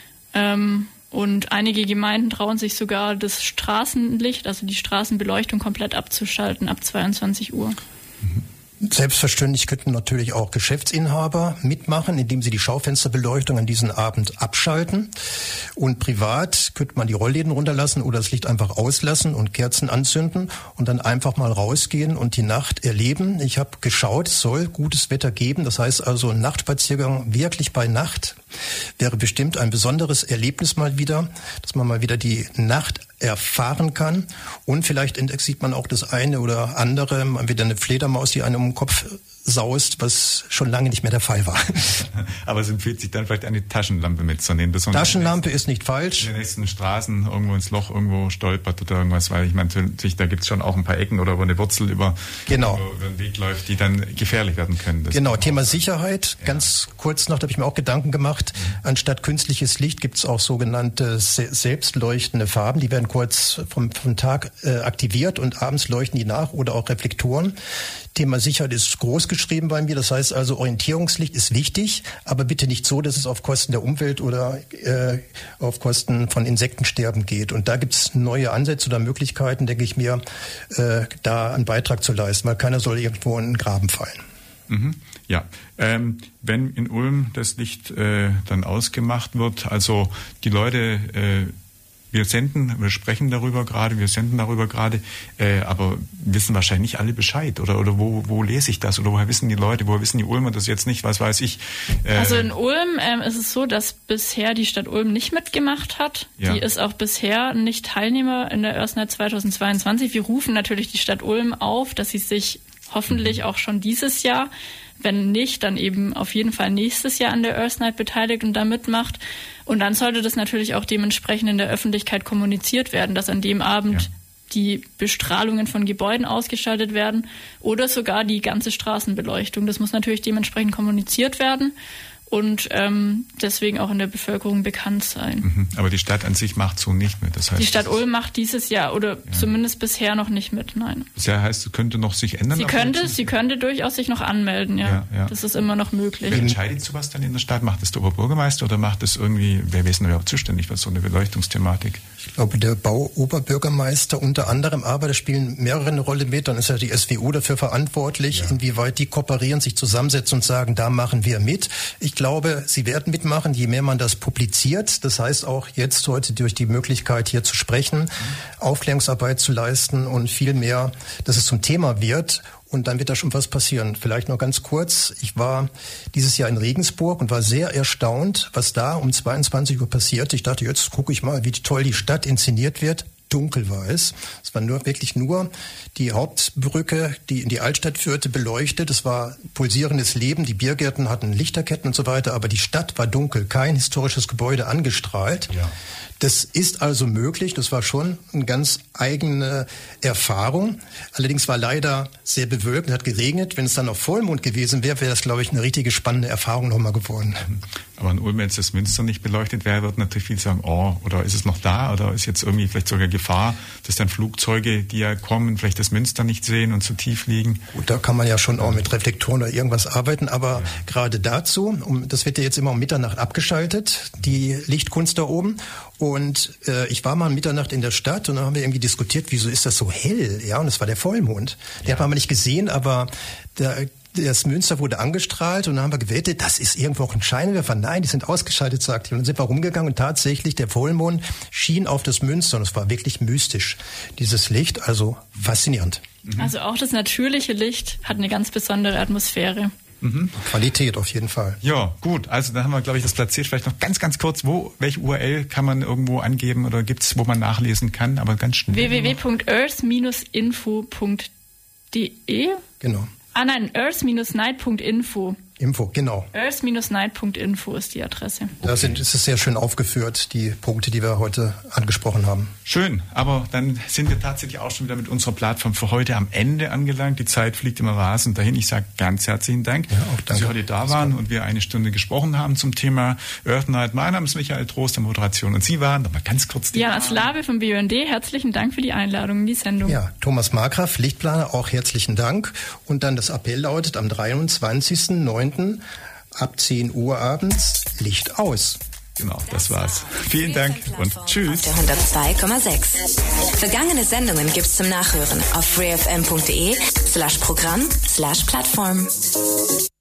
Ähm, und einige Gemeinden trauen sich sogar, das Straßenlicht, also die Straßenbeleuchtung, komplett abzuschalten ab zweiundzwanzig Uhr. Mhm. Selbstverständlich könnten natürlich auch Geschäftsinhaber mitmachen, indem sie die Schaufensterbeleuchtung an diesem Abend abschalten. Und privat könnte man die Rollläden runterlassen oder das Licht einfach auslassen und Kerzen anzünden und dann einfach mal rausgehen und die Nacht erleben. Ich habe geschaut, es soll gutes Wetter geben. Das heißt also, ein Nachtspaziergang wirklich bei Nacht wäre bestimmt ein besonderes Erlebnis mal wieder, dass man mal wieder die Nacht erfahren kann. Und vielleicht sieht man auch das eine oder andere, mal wieder eine Fledermaus, die einem um den Kopf saust, was schon lange nicht mehr der Fall war. Aber es empfiehlt sich dann vielleicht eine Taschenlampe mitzunehmen. Taschenlampe ist nicht falsch. In den nächsten Straßen irgendwo ins Loch irgendwo stolpert oder irgendwas, weil ich meine, natürlich, da gibt es schon auch ein paar Ecken oder wo eine Wurzel über, genau. über, über den Weg läuft, die dann gefährlich werden können. Das genau, Thema Sicherheit. Ja. Ganz kurz noch, da habe ich mir auch Gedanken gemacht. Mhm. Anstatt künstliches Licht gibt es auch sogenannte se- selbstleuchtende Farben. Die werden kurz vom, vom Tag äh, aktiviert und abends leuchten die nach oder auch Reflektoren. Thema Sicherheit ist groß geschrieben bei mir. Das heißt also, Orientierungslicht ist wichtig, aber bitte nicht so, dass es auf Kosten der Umwelt oder äh, auf Kosten von Insektensterben geht. Und da gibt es neue Ansätze oder Möglichkeiten, denke ich mir, äh, da einen Beitrag zu leisten, weil keiner soll irgendwo in einen Graben fallen. Mhm. Ja, ähm, wenn in Ulm das Licht äh, dann ausgemacht wird, also die Leute äh, Wir senden, wir sprechen darüber gerade, wir senden darüber gerade, äh, aber wissen wahrscheinlich nicht alle Bescheid. Oder oder wo wo lese ich das? Oder woher wissen die Leute, woher wissen die Ulmer das jetzt nicht? Was weiß ich? Äh, also in Ulm ähm, ist es so, dass bisher die Stadt Ulm nicht mitgemacht hat. Ja. Die ist auch bisher nicht Teilnehmer in der Earth Night zweitausendzweiundzwanzig. Wir rufen natürlich die Stadt Ulm auf, dass sie sich hoffentlich auch schon dieses Jahr, wenn nicht, dann eben auf jeden Fall nächstes Jahr an der Earth Night beteiligt und da mitmacht. Und dann sollte das natürlich auch dementsprechend in der Öffentlichkeit kommuniziert werden, dass an dem Abend ja. die Bestrahlungen von Gebäuden ausgeschaltet werden oder sogar die ganze Straßenbeleuchtung. Das muss natürlich dementsprechend kommuniziert werden und ähm, deswegen auch in der Bevölkerung bekannt sein. Mhm. Aber die Stadt an sich macht so nicht mit. Das heißt, die Stadt Ulm macht dieses Jahr oder ja. zumindest bisher noch nicht mit, nein. Bisher heißt, es könnte noch sich ändern? Sie könnte, sie könnte durchaus sich noch anmelden, ja. ja, ja. Das ist immer noch möglich. Wer entscheidet sowas dann in der Stadt? Macht es der Oberbürgermeister oder macht es irgendwie, wer ist denn überhaupt zuständig für so eine Beleuchtungsthematik? Ich glaube, der Bauoberbürgermeister unter anderem, aber da spielen mehrere eine Rolle mit. Dann ist ja die S W U dafür verantwortlich, ja. inwieweit die kooperieren, sich zusammensetzen und sagen, da machen wir mit. Ich glaube, sie werden mitmachen, je mehr man das publiziert. Das heißt auch jetzt heute durch die Möglichkeit, hier zu sprechen, mhm. Aufklärungsarbeit zu leisten und viel mehr, dass es zum Thema wird. Und dann wird da schon was passieren. Vielleicht noch ganz kurz. Ich war dieses Jahr in Regensburg und war sehr erstaunt, was da um zweiundzwanzig Uhr passiert. Ich dachte, jetzt gucke ich mal, wie toll die Stadt inszeniert wird. dunkelweiß. Es war nur wirklich nur die Hauptbrücke, die in die Altstadt führte, beleuchtet. Es war pulsierendes Leben. Die Biergärten hatten Lichterketten und so weiter, aber die Stadt war dunkel. Kein historisches Gebäude angestrahlt. Ja. Das ist also möglich. Das war schon eine ganz eigene Erfahrung. Allerdings war leider sehr bewölkt, hat geregnet. Wenn es dann noch Vollmond gewesen wäre, wäre das, glaube ich, eine richtige spannende Erfahrung nochmal geworden. Aber in Ulm, wenn jetzt das Münster nicht beleuchtet wäre, wird natürlich viele sagen, oh, oder ist es noch da? Oder ist jetzt irgendwie vielleicht sogar Gefahr, dass dann Flugzeuge, die ja kommen, vielleicht das Münster nicht sehen und zu tief liegen? Gut, da kann man ja schon auch mit Reflektoren oder irgendwas arbeiten. Aber ja. gerade dazu, um, das wird ja jetzt immer um Mitternacht abgeschaltet, die Lichtkunst da oben. Und äh, ich war mal um Mitternacht in der Stadt und dann haben wir irgendwie diskutiert, wieso ist das so hell? Ja, und es war der Vollmond. Den ja. haben wir nicht gesehen, aber der, das Münster wurde angestrahlt und dann haben wir gewettet, das ist irgendwo auch ein Scheinwerfer. Nein, die sind ausgeschaltet, sagte ich. Und dann sind wir rumgegangen und tatsächlich der Vollmond schien auf das Münster und es war wirklich mystisch, dieses Licht, also faszinierend. Also auch das natürliche Licht hat eine ganz besondere Atmosphäre. Mhm. Qualität auf jeden Fall. Ja, gut. Also dann haben wir, glaube ich, das platziert. Vielleicht noch ganz, ganz kurz, wo, welche U R L kann man irgendwo angeben oder gibt es, wo man nachlesen kann? Aber ganz schnell. w w w punkt earth dash info punkt d e Genau. Ah nein, earth dash night punkt info. Info, genau. earth dash night punkt info ist die Adresse. Da sind, ist es sehr schön aufgeführt, die Punkte, die wir heute angesprochen haben. Schön, aber dann sind wir tatsächlich auch schon wieder mit unserer Plattform für heute am Ende angelangt. Die Zeit fliegt immer rasend dahin. Ich sage ganz herzlichen Dank, ja, auch danke, dass Sie heute da waren und wir eine Stunde gesprochen haben zum Thema Earth Night. Mein Name ist Michael Trost, der Moderation. Und Sie waren, aber ganz kurz... Die Jana Slave vom B U N D, herzlichen Dank für die Einladung in die Sendung. Ja, Thomas Markgraf, Lichtplaner, auch herzlichen Dank. Und dann das Appell lautet am dreiundzwanzigsten neunten ab zehn Uhr abends Licht aus. Genau, das war's. Vielen Dank und tschüss. Der hundertzwei Komma sechs. Vergangene Sendungen gibt's zum Nachhören auf freefm punkt de slash Programm slash Plattform.